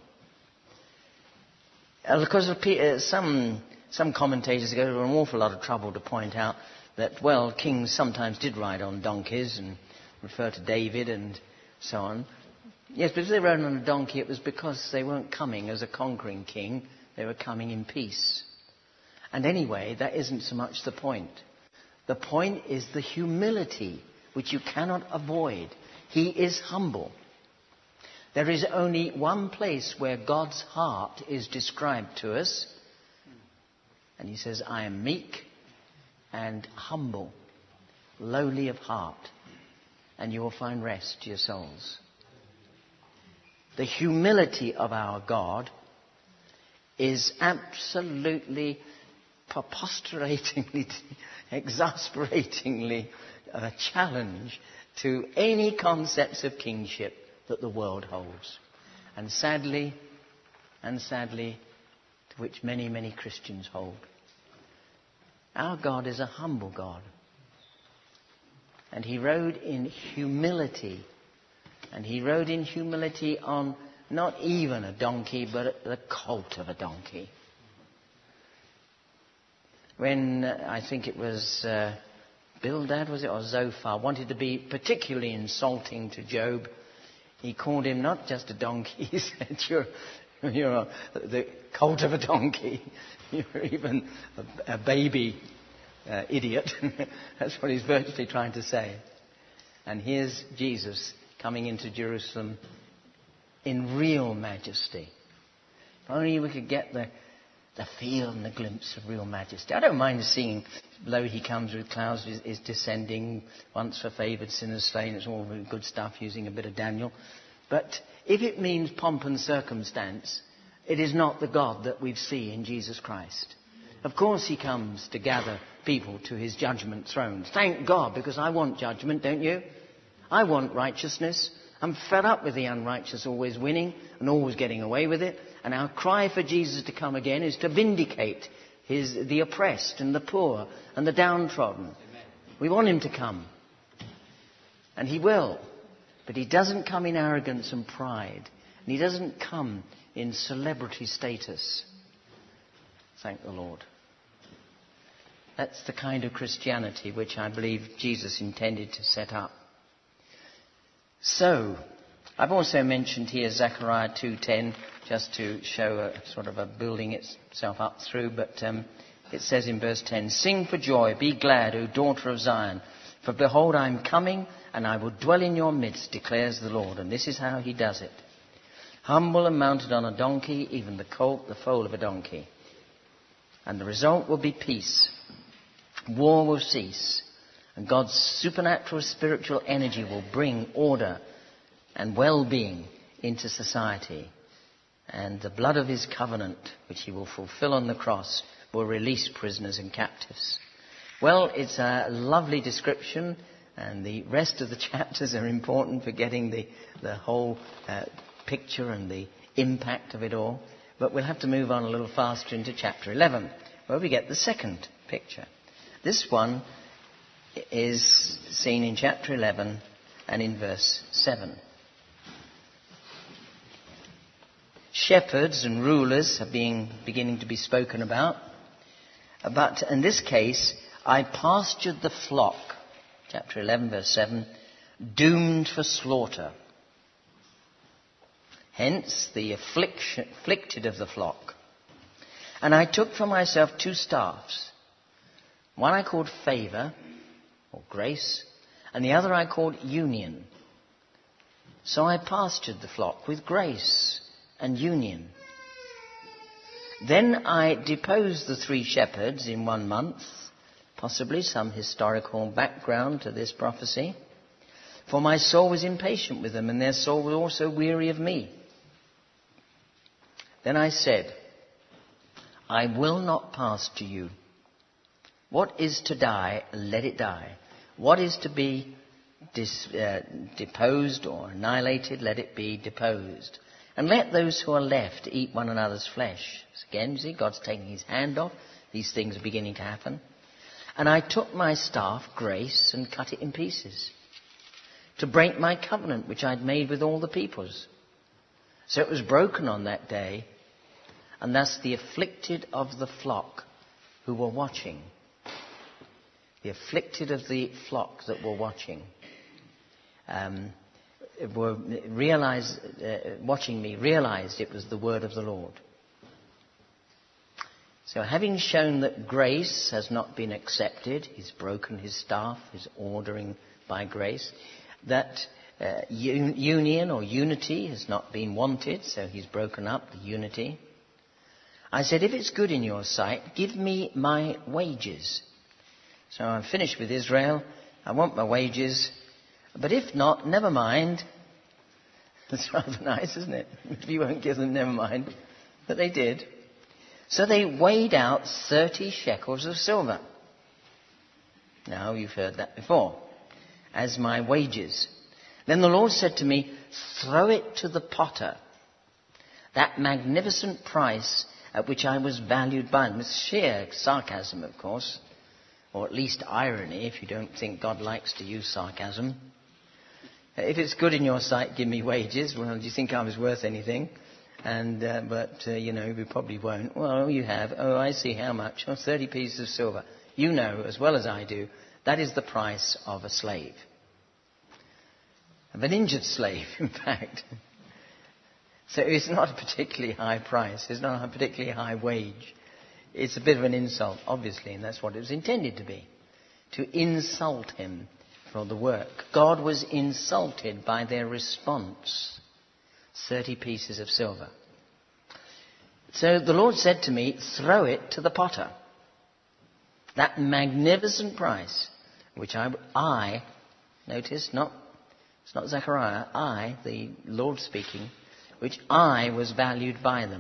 Because some, some commentators go to an awful lot of trouble to point out that, well, kings sometimes did ride on donkeys and refer to David and so on. Yes, but if they rode on a donkey, it was because they weren't coming as a conquering king. They were coming in peace. And anyway, that isn't so much the point. The point is the humility which you cannot avoid. He is humble. There is only one place where God's heart is described to us. And he says, I am meek and humble, lowly of heart, and you will find rest to your souls. The humility of our God is absolutely, preposteringly, exasperatingly a challenge to any concepts of kingship that the world holds. And sadly, and sadly, to which many, many Christians hold. Our God is a humble God. And he rode in humility. And he rode in humility on not even a donkey, but the colt of a donkey. When uh, I think it was uh, Bildad, was it, or Zophar, wanted to be particularly insulting to Job, he called him not just a donkey, he said, you're, you're a, the colt of a donkey. You're even a, a baby uh, idiot. That's what he's virtually trying to say. And here's Jesus coming into Jerusalem in real majesty. If only we could get the, the feel and the glimpse of real majesty. I don't mind seeing, lo, he comes with clouds, is, is descending, once for favoured sinners slain. It's all really good stuff, using a bit of Daniel. But if it means pomp and circumstance, it is not the God that we see in Jesus Christ. Of course he comes to gather people to his judgment thrones. Thank God, because I want judgment, don't you? I want righteousness. I'm fed up with the unrighteous always winning and always getting away with it. And our cry for Jesus to come again is to vindicate his, the oppressed and the poor and the downtrodden. Amen. We want him to come. And he will. But he doesn't come in arrogance and pride. And he doesn't come in celebrity status. Thank the Lord. That's the kind of Christianity which I believe Jesus intended to set up. So, I've also mentioned here Zechariah two ten, just to show a sort of a building itself up through. But um, it says in verse ten, "Sing for joy, be glad, O daughter of Zion. For behold, I am coming, and I will dwell in your midst, declares the Lord." And this is how he does it. "Humble and mounted on a donkey, even the colt, the foal of a donkey. And the result will be peace. War will cease. And God's supernatural spiritual energy will bring order and well-being into society. And the blood of his covenant, which he will fulfill on the cross, will release prisoners and captives." Well, it's a lovely description, and the rest of the chapters are important for getting the, the whole uh, picture and the impact of it all. But we'll have to move on a little faster into chapter eleven, where we get the second picture. This one is seen in chapter eleven and in verse seven. Shepherds and rulers are being, beginning to be spoken about. But in this case, "I pastured the flock," chapter eleven, verse seven, "doomed for slaughter. Hence the affliction, afflicted of the flock. And I took for myself two staffs. One I called favour, or grace, and the other I called union. So I pastured the flock with grace and union. Then I deposed the three shepherds in one month," possibly some historical background to this prophecy, "for my soul was impatient with them, and their soul was also weary of me. Then I said, I will not pass to you. What is to die, let it die. What is to be dis, uh, deposed or annihilated, let it be deposed. And let those who are left eat one another's flesh." So again, you see, God's taking his hand off. These things are beginning to happen. "And I took my staff, grace, and cut it in pieces, to break my covenant which I'd made with all the peoples. So it was broken on that day, and thus the afflicted of the flock who were watching," the afflicted of the flock that were watching, um, were realized, uh, watching me, realized it was the word of the Lord. So having shown that grace has not been accepted, he's broken his staff, his ordering by grace, that uh, un- union or unity has not been wanted, so he's broken up the unity. I said, "If it's good in your sight, give me my wages." So I'm finished with Israel. I want my wages. But if not, never mind. That's rather nice, isn't it? If you won't give them, never mind. But they did. So they weighed out thirty shekels of silver. Now, you've heard that before. As my wages. Then the Lord said to me, "Throw it to the potter. That magnificent price at which I was valued by him." It's sheer sarcasm, of course. Or at least irony, if you don't think God likes to use sarcasm. "If it's good in your sight, give me wages." Well, do you think I was worth anything? And uh, But, uh, you know, we probably won't. Well, you have. Oh, I see how much. Oh, thirty pieces of silver. You know, as well as I do, that is the price of a slave. Of an injured slave, in fact. So it's not a particularly high price. It's not a particularly high wage. It's a bit of an insult, obviously, and that's what it was intended to be. To insult him for the work. God was insulted by their response. thirty pieces of silver. So the Lord said to me, "Throw it to the potter. That magnificent price, which I, I notice, not, it's not Zechariah, I, the Lord speaking, which I was valued by them."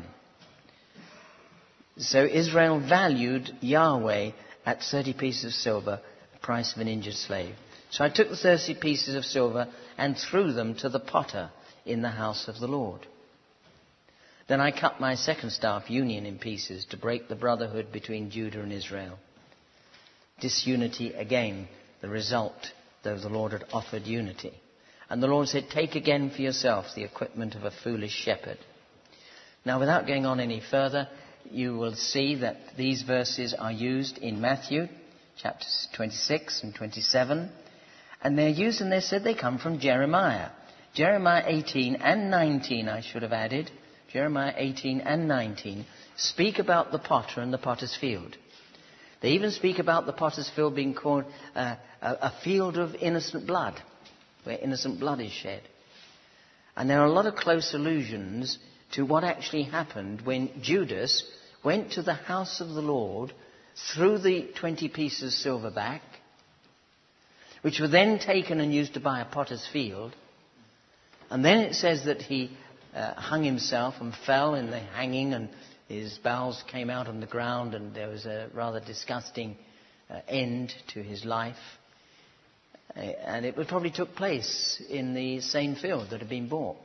So Israel valued Yahweh at thirty pieces of silver, the price of an injured slave. So I took the thirty pieces of silver and threw them to the potter in the house of the Lord. Then I cut my second staff, union, in pieces to break the brotherhood between Judah and Israel. Disunity again, the result, though the Lord had offered unity. And the Lord said, "Take again for yourself the equipment of a foolish shepherd." Now, without going on any further, you will see that these verses are used in Matthew, chapters twenty-six and twenty-seven. And they're used, and they said they come from Jeremiah. Jeremiah eighteen and nineteen, I should have added, Jeremiah eighteen and nineteen, speak about the potter and the potter's field. They even speak about the potter's field being called uh, a, a field of innocent blood, where innocent blood is shed. And there are a lot of close allusions to what actually happened when Judas went to the house of the Lord, threw the twenty pieces of silver back, which were then taken and used to buy a potter's field. And then it says that he uh, hung himself and fell in the hanging, and his bowels came out on the ground, and there was a rather disgusting uh, end to his life. Uh, and it would probably took place in the same field that had been bought,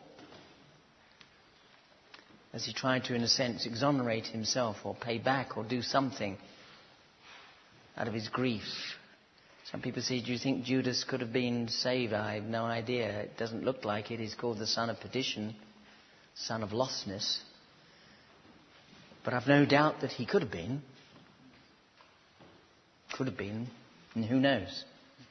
as he tried to, in a sense, exonerate himself or pay back or do something out of his grief. Some people say, do you think Judas could have been saved? I have no idea. It doesn't look like it. He's called the son of perdition, son of lostness. But I've no doubt that he could have been. Could have been. And who knows?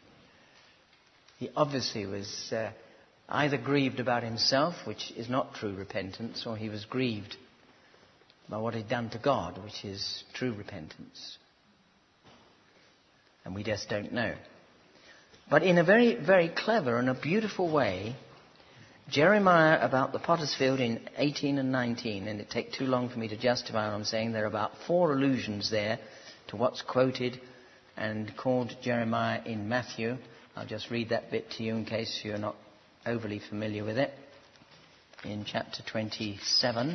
He obviously was uh, either grieved about himself, which is not true repentance, or he was grieved by what he'd done to God, which is true repentance. And we just don't know. But in a very, very clever and a beautiful way, Jeremiah about the potter's field in eighteen and nineteen, and it'd take too long for me to justify what I'm saying, there are about four allusions there to what's quoted and called Jeremiah in Matthew. I'll just read that bit to you in case you're not overly familiar with it. In chapter twenty-seven.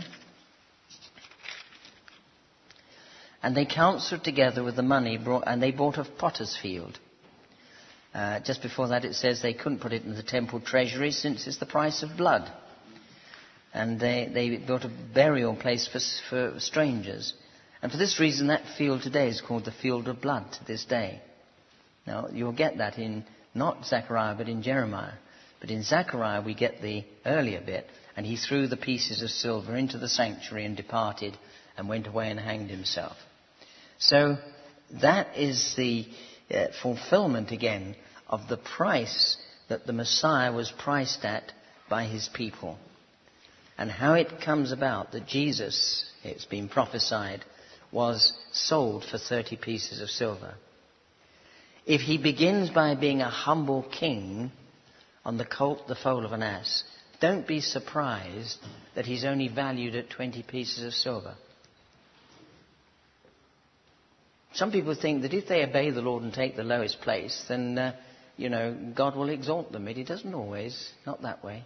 And they counseled together with the money brought, and they bought a potter's field. Uh, just before that it says they couldn't put it in the temple treasury since it's the price of blood. And they, they built a burial place for, for strangers. And for this reason that field today is called the field of blood to this day. Now you'll get that in not Zechariah but in Jeremiah. But in Zechariah we get the earlier bit. And he threw the pieces of silver into the sanctuary and departed and went away and hanged himself. So that is the uh, fulfillment again of the price that the Messiah was priced at by his people. And how it comes about that Jesus, it's been prophesied, was sold for thirty pieces of silver. If he begins by being a humble king on the colt, the foal of an ass, don't be surprised that he's only valued at twenty pieces of silver. Some people think that if they obey the Lord and take the lowest place, then, uh, you know, God will exalt them. But he doesn't always. Not that way.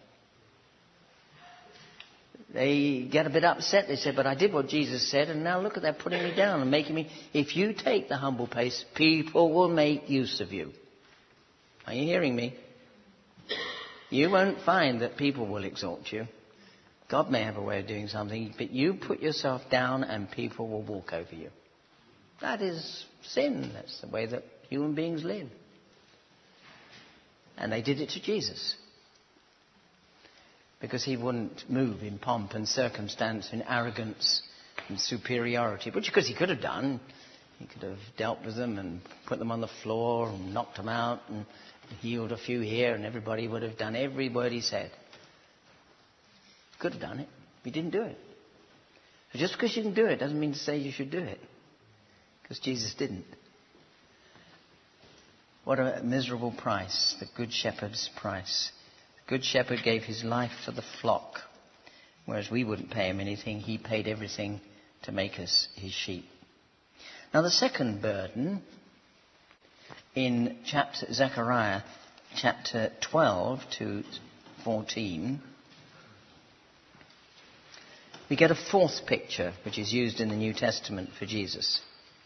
They get a bit upset. They say, but I did what Jesus said, and now look at that, putting me down and making me... If you take the humble place, people will make use of you. Are you hearing me? You won't find that people will exalt you. God may have a way of doing something, but you put yourself down and people will walk over you. That is sin. That's the way that human beings live. And they did it to Jesus. Because he wouldn't move in pomp and circumstance, in arrogance and superiority. Which, because he could have done. He could have dealt with them and put them on the floor and knocked them out and healed a few here, and everybody would have done every word he said. Could have done it. He didn't do it. So just because you can do it doesn't mean to say you should do it. Because Jesus didn't. What a miserable price, the Good Shepherd's price. The Good Shepherd gave his life for the flock, whereas we wouldn't pay him anything. He paid everything to make us his sheep. Now the second burden in chapter Zechariah chapter twelve to fourteen, we get a fourth picture which is used in the New Testament for Jesus.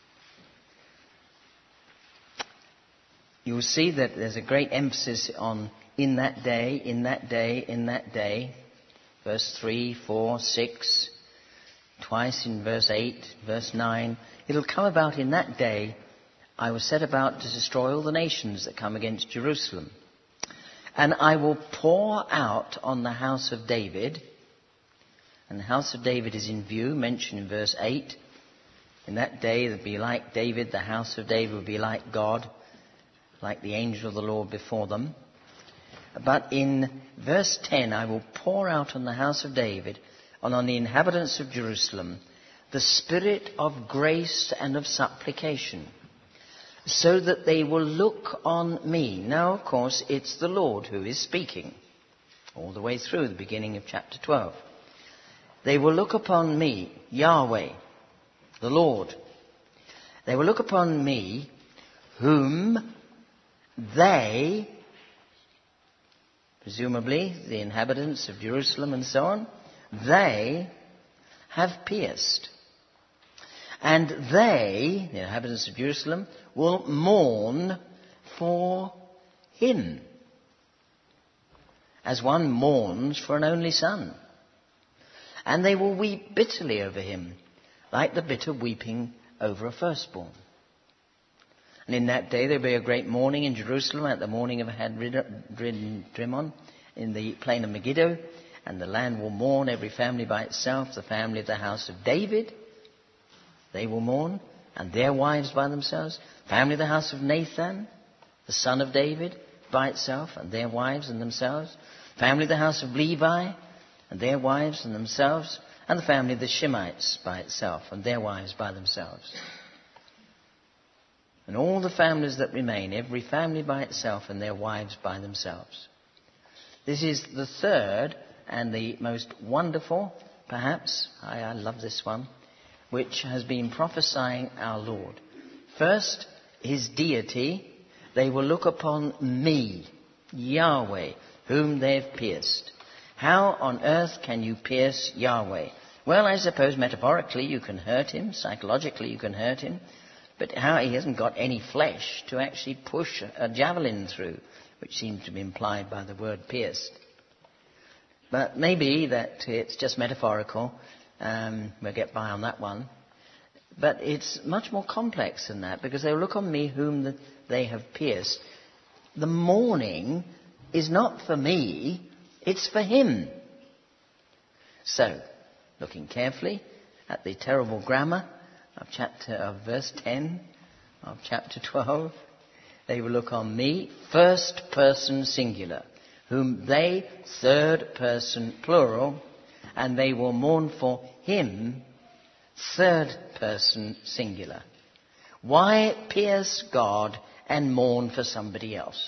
You will see that there's a great emphasis on in that day, in that day, in that day. Verse three, four, six, twice in verse eight, verse nine. It'll come about in that day, I will set about to destroy all the nations that come against Jerusalem. And I will pour out on the house of David, and the house of David is in view, mentioned in verse eight. In that day, it will be like David, the house of David will be like God, like the angel of the Lord before them. But in verse ten, I will pour out on the house of David and on the inhabitants of Jerusalem the spirit of grace and of supplication, so that they will look on me. Now, of course, it's the Lord who is speaking, all the way through the beginning of chapter twelve. They will look upon me, Yahweh, the Lord. They will look upon me, whom they, presumably the inhabitants of Jerusalem and so on, they have pierced. And they, the inhabitants of Jerusalem, will mourn for him, as one mourns for an only son. And they will weep bitterly over him, like the bitter weeping over a firstborn. And in that day there will be a great mourning in Jerusalem, at the mourning of Hadrimmon, in the plain of Megiddo. And the land will mourn, every family by itself, the family of the house of David. They will mourn, and their wives by themselves. Family of the house of Nathan, the son of David, by itself, and their wives and themselves. Family of the house of Levi, and their wives and themselves. And the family of the Shimeites by itself, and their wives by themselves. And all the families that remain, every family by itself, and their wives by themselves. This is the third and the most wonderful, perhaps, I, I love this one, which has been prophesying our Lord. First, his deity. They will look upon me, Yahweh, whom they have pierced. How on earth can you pierce Yahweh? Well, I suppose metaphorically you can hurt him, psychologically you can hurt him, but how he hasn't got any flesh to actually push a javelin through, which seems to be implied by the word pierced. But maybe that it's just metaphorical. Um, we'll get by on that one. But it's much more complex than that, because they will look on me whom the, they have pierced. The mourning is not for me, it's for him. So, looking carefully at the terrible grammar of chapter of verse ten of chapter twelve, they will look on me, first person singular, whom they, third person plural, and they will mourn for him, third person singular. Why pierce God and mourn for somebody else?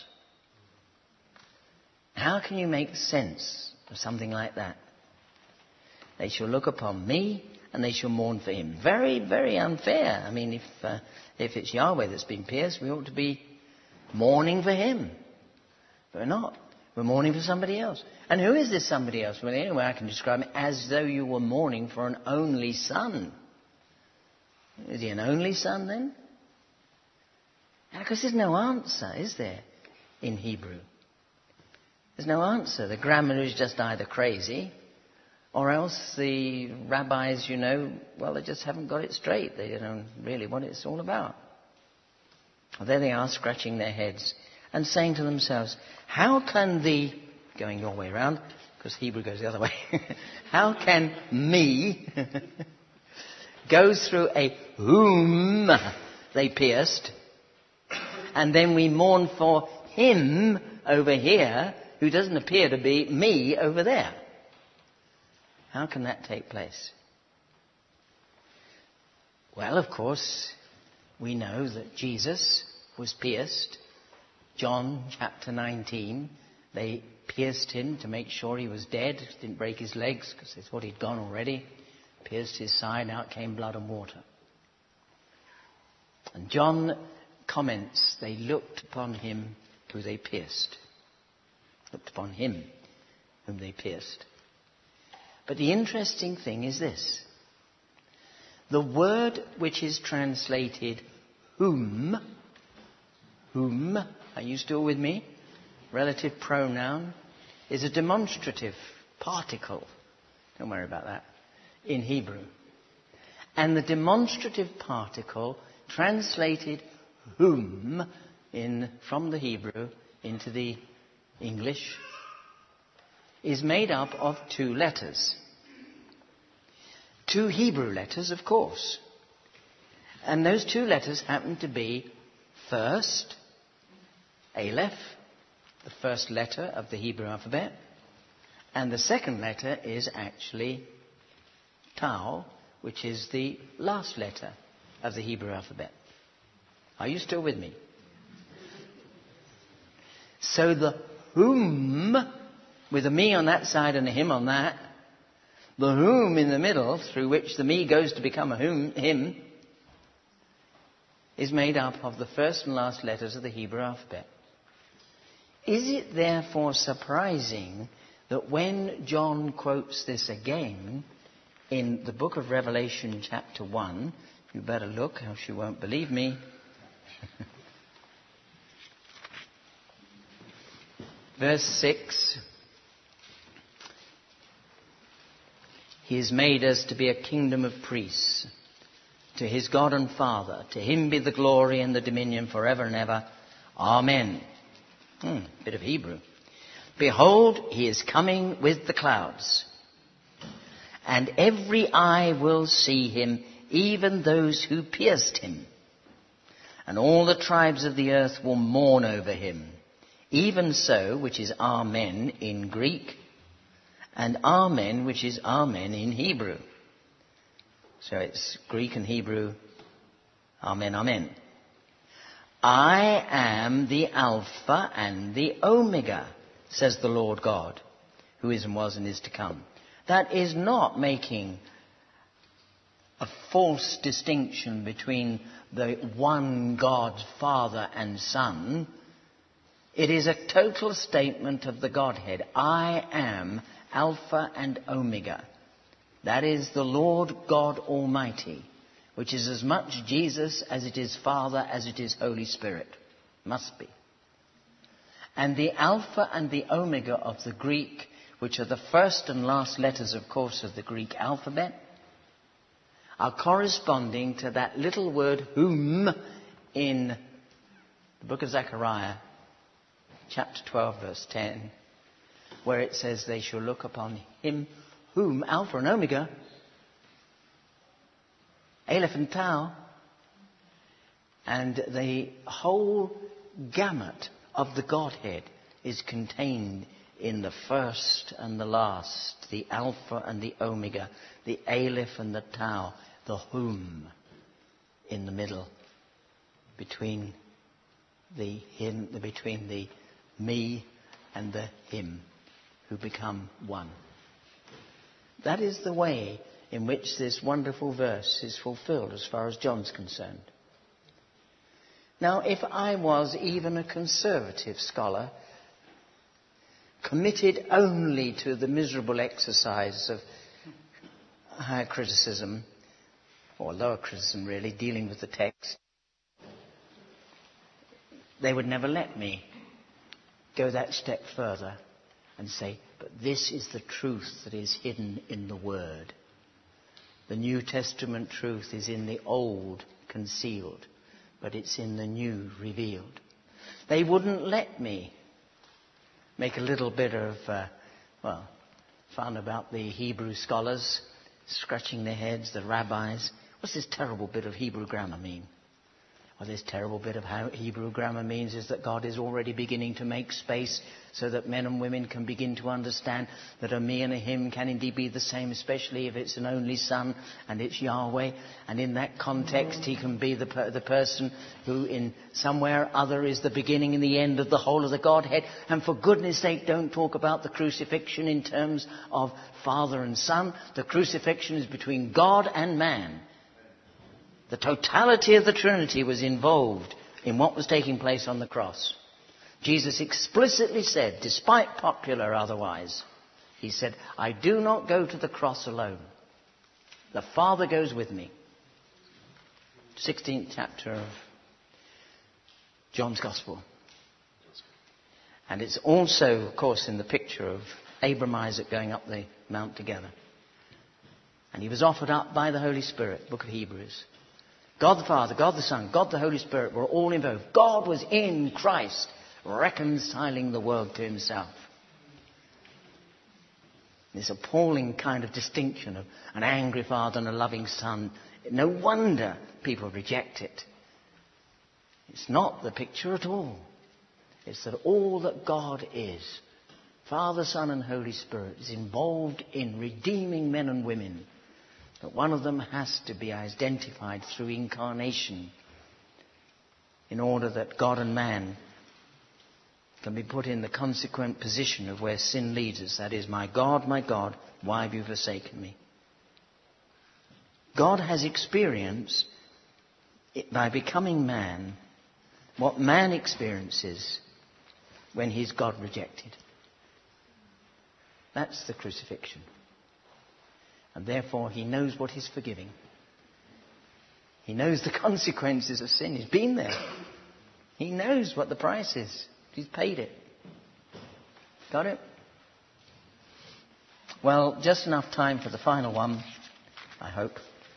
How can you make sense of something like that? They shall look upon me and they shall mourn for him. Very, very unfair. I mean, if uh, if it's Yahweh that's been pierced, we ought to be mourning for him. But we're not. We're mourning for somebody else. And who is this somebody else? Well, the only way I can describe it, as though you were mourning for an only son. Is he an only son then? Because there's no answer, is there, in Hebrew? There's no answer. The grammar is just either crazy, or else the rabbis, you know, well, they just haven't got it straight. They don't know really what it's all about. Well, there they are, scratching their heads and saying to themselves, how can the, going your way around, because Hebrew goes the other way, how can me go through a whom they pierced, and then we mourn for him over here, who doesn't appear to be me over there? How can that take place? Well, of course, we know that Jesus was pierced. John chapter nineteen, they pierced him to make sure he was dead. Didn't break his legs because they thought he'd gone already. Pierced his side, out came blood and water. And John comments, they looked upon him who they pierced. Looked upon him whom they pierced. But the interesting thing is this. The word which is translated whom, whom, are you still with me? Relative pronoun is a demonstrative particle. Don't worry about that. In Hebrew. And the demonstrative particle translated whom in from the Hebrew into the English is made up of two letters. Two Hebrew letters, of course. And those two letters happen to be first, Aleph, the first letter of the Hebrew alphabet, and the second letter is actually Tau, which is the last letter of the Hebrew alphabet. Are you still with me? So the whom, with a me on that side and a him on that, the whom in the middle, through which the me goes to become a whom, him, is made up of the first and last letters of the Hebrew alphabet. Is it therefore surprising that when John quotes this again in the book of Revelation chapter one, you better look, else you won't believe me. Verse six, He has made us to be a kingdom of priests to his God and Father. To him be the glory and the dominion forever and ever. Amen. Hmm, bit of Hebrew. Behold, he is coming with the clouds, and every eye will see him, even those who pierced him. And all the tribes of the earth will mourn over him. Even so, which is Amen in Greek, and Amen, which is Amen in Hebrew. So it's Greek and Hebrew, Amen, Amen. I am the Alpha and the Omega, says the Lord God, who is and was and is to come. That is not making a false distinction between the one God, Father and Son. It is a total statement of the Godhead. I am Alpha and Omega. That is the Lord God Almighty, which is as much Jesus as it is Father, as it is Holy Spirit. Must be. And the Alpha and the Omega of the Greek, which are the first and last letters, of course, of the Greek alphabet, are corresponding to that little word whom in the book of Zechariah, chapter twelve, verse ten, where it says they shall look upon him whom, Alpha and Omega, Aleph and Tau, and the whole gamut of the Godhead is contained in the first and the last, the Alpha and the Omega, the Aleph and the Tau, the whom in the middle, between the him, between the me and the him, who become one. That is the way in which this wonderful verse is fulfilled as far as John's concerned. Now, if I was even a conservative scholar, committed only to the miserable exercise of higher criticism, or lower criticism really, dealing with the text, they would never let me go that step further and say, but this is the truth that is hidden in the Word. The New Testament truth is in the Old concealed, but it's in the New revealed. They wouldn't let me make a little bit of, uh, well, fun about the Hebrew scholars scratching their heads, the rabbis. What's this terrible bit of Hebrew grammar mean? Well, this terrible bit of how Hebrew grammar means is that God is already beginning to make space so that men and women can begin to understand that a me and a him can indeed be the same, especially if it's an only son and it's Yahweh. And in that context, he can be the, per- the person who in somewhere or other is the beginning and the end of the whole of the Godhead. And for goodness sake, don't talk about the crucifixion in terms of Father and Son. The crucifixion is between God and man. The totality of the Trinity was involved in what was taking place on the cross. Jesus explicitly said, despite popular otherwise, he said, I do not go to the cross alone. The Father goes with me. sixteenth chapter of John's Gospel. And it's also, of course, in the picture of Abraham and Isaac going up the mount together. And he was offered up by the Holy Spirit, book of Hebrews. God the Father, God the Son, God the Holy Spirit were all involved. God was in Christ, reconciling the world to himself. This appalling kind of distinction of an angry father and a loving son. No wonder people reject it. It's not the picture at all. It's that all that God is, Father, Son and Holy Spirit, is involved in redeeming men and women But one of them has to be identified through incarnation in order that God and man can be put in the consequent position of where sin leads us. That is, my God, my God, why have you forsaken me? God has experienced, by becoming man, what man experiences when he's God rejected. That's the crucifixion. And therefore he knows what he's forgiving. He knows the consequences of sin. He's been there. He knows what the price is. He's paid it. Got it? Well, just enough time for the final one, I hope.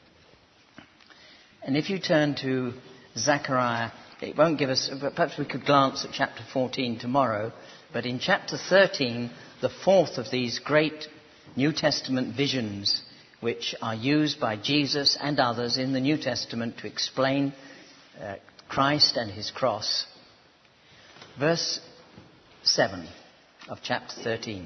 And if you turn to Zechariah, it won't give us, perhaps we could glance at chapter fourteen tomorrow, but in chapter thirteen, the fourth of these great New Testament visions, which are used by Jesus and others in the New Testament to explain uh, Christ and his cross. Verse seven of chapter thirteen.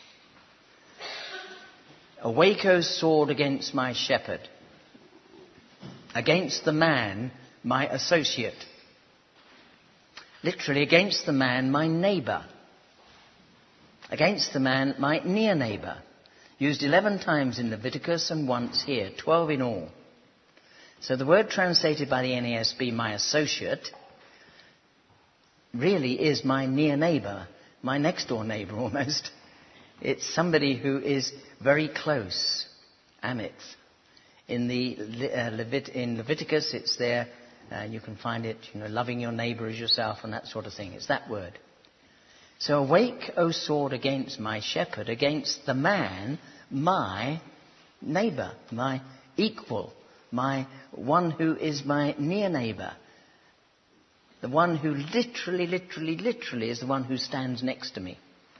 Awake, O sword, against my shepherd, against the man, my associate. Literally, against the man, my neighbour. Against the man, my near neighbour. Used eleven times in Leviticus and once here, twelve in all. So the word translated by the N A S B, my associate, really is my near neighbour, my next door neighbour almost. It's somebody who is very close, amit. In the uh, Levit- in Leviticus, it's there. Uh, you can find it, you know, loving your neighbour as yourself and that sort of thing. It's that word. So awake, O sword, against my shepherd, against the man, my neighbour, my equal, my one who is my near neighbour. The one who literally, literally, literally is the one who stands next to me.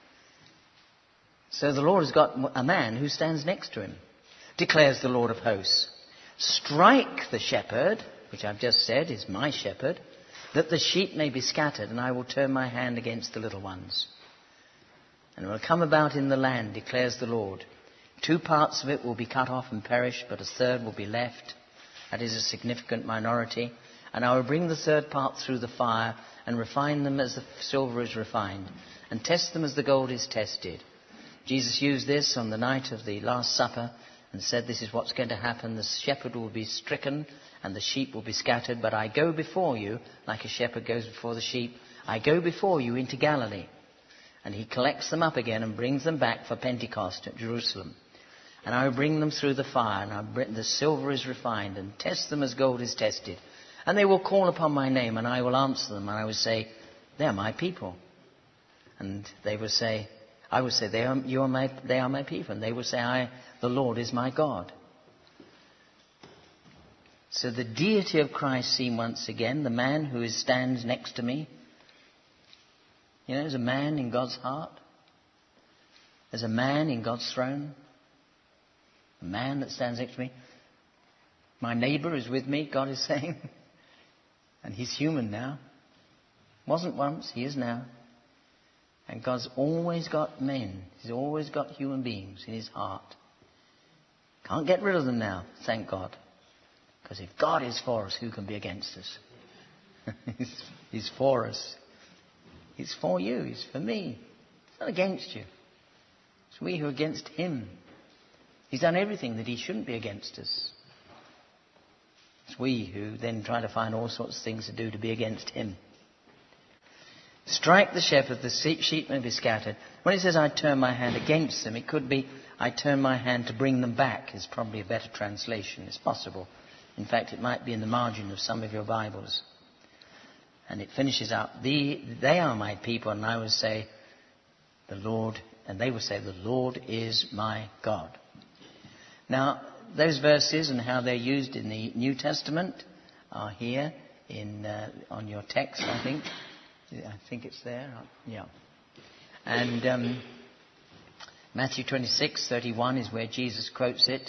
So the Lord has got a man who stands next to him, declares the Lord of hosts. Strike the shepherd, which I've just said is my shepherd, that the sheep may be scattered, and I will turn my hand against the little ones. And it will come about in the land, declares the Lord. Two parts of it will be cut off and perish, but a third will be left. That is a significant minority. And I will bring the third part through the fire, and refine them as the silver is refined, and test them as the gold is tested. Jesus used this on the night of the Last Supper, and said, this is what's going to happen. The shepherd will be stricken and the sheep will be scattered. But I go before you, like a shepherd goes before the sheep. I go before you into Galilee. And he collects them up again and brings them back for Pentecost at Jerusalem. And I will bring them through the fire, and I'll bring, the silver is refined, and test them as gold is tested. And they will call upon my name, and I will answer them. And I will say, they are my people. And they will say, I will say, they are, you are my, they are my people. And they will say, I, the Lord is my God. So the deity of Christ seen once again, the man who is, stands next to me. You know, there's a man in God's heart. There's a man in God's throne. A man that stands next to me. My neighbour is with me, God is saying. And he's human now. Wasn't once, he is now. And God's always got men. He's always got human beings in his heart. Can't get rid of them now, thank God. Because if God is for us, who can be against us? he's, he's for us. He's for you. He's for me. He's not against you. It's we who are against him. He's done everything that he shouldn't be against us. It's we who then try to find all sorts of things to do to be against him. Strike the shepherd, the sheep may be scattered. When it says I turn my hand against them, it could be I turn my hand to bring them back is probably a better translation. It's possible. In fact, it might be in the margin of some of your Bibles. And it finishes out, the, they are my people, and I will say, the Lord, and they will say, the Lord is my God. Now, those verses and how they're used in the New Testament are here in uh, on your text, I think. I think it's there. Yeah. And um, Matthew twenty-six thirty-one is where Jesus quotes it.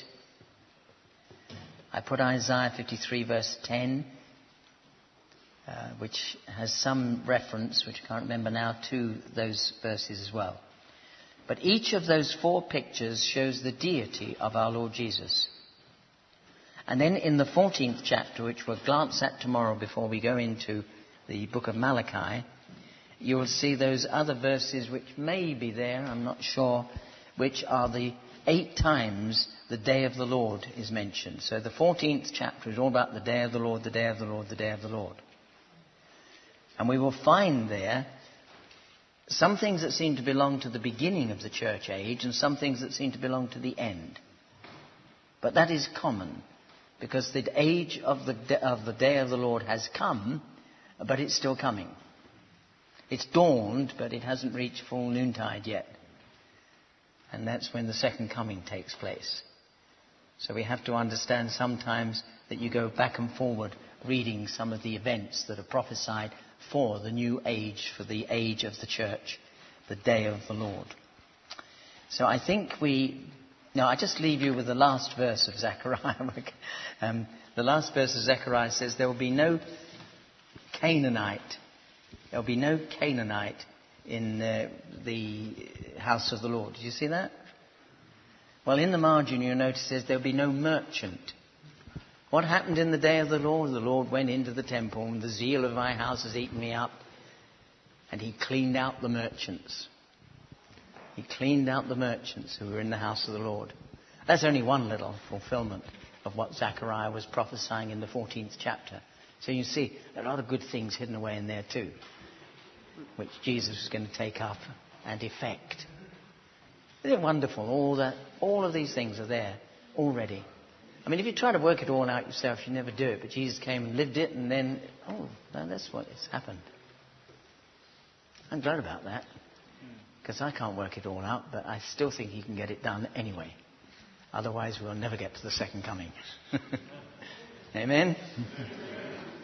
I put Isaiah fifty-three verse ten, uh, which has some reference, which I can't remember now, to those verses as well. But each of those four pictures shows the deity of our Lord Jesus. And then in the fourteenth chapter, which we'll glance at tomorrow before we go into the book of Malachi, you will see those other verses which may be there, I'm not sure, which are the eight times the day of the Lord is mentioned. So the fourteenth chapter is all about the day of the Lord, the day of the Lord, the day of the Lord. And we will find there some things that seem to belong to the beginning of the church age and some things that seem to belong to the end. But that is common, because the age of the, de- of the day of the Lord has come, but it's still coming. It's dawned, but it hasn't reached full noontide yet. And that's when the second coming takes place. So we have to understand sometimes that you go back and forward reading some of the events that are prophesied for the new age, for the age of the church, the day of the Lord. So I think we... Now, I just leave you with the last verse of Zechariah. um, the last verse of Zechariah says, there will be no Canaanite. There will be no Canaanite in uh, the house of the Lord. Did you see that? Well, in the margin you'll notice it says there will be no merchant. What happened in the day of the Lord? The Lord went into the temple, and the zeal of my house has eaten me up. And he cleaned out the merchants. He cleaned out the merchants who were in the house of the Lord. That's only one little fulfillment of what Zechariah was prophesying in the fourteenth chapter. So you see, there are a lot of good things hidden away in there too, which Jesus was going to take up and effect. Isn't it wonderful? All that, all of these things are there already. I mean, if you try to work it all out yourself, you never do it. But Jesus came and lived it, and then, oh, no, that's what has happened. I'm glad about that, because I can't work it all out, but I still think he can get it done anyway. Otherwise, we'll never get to the second coming. Amen?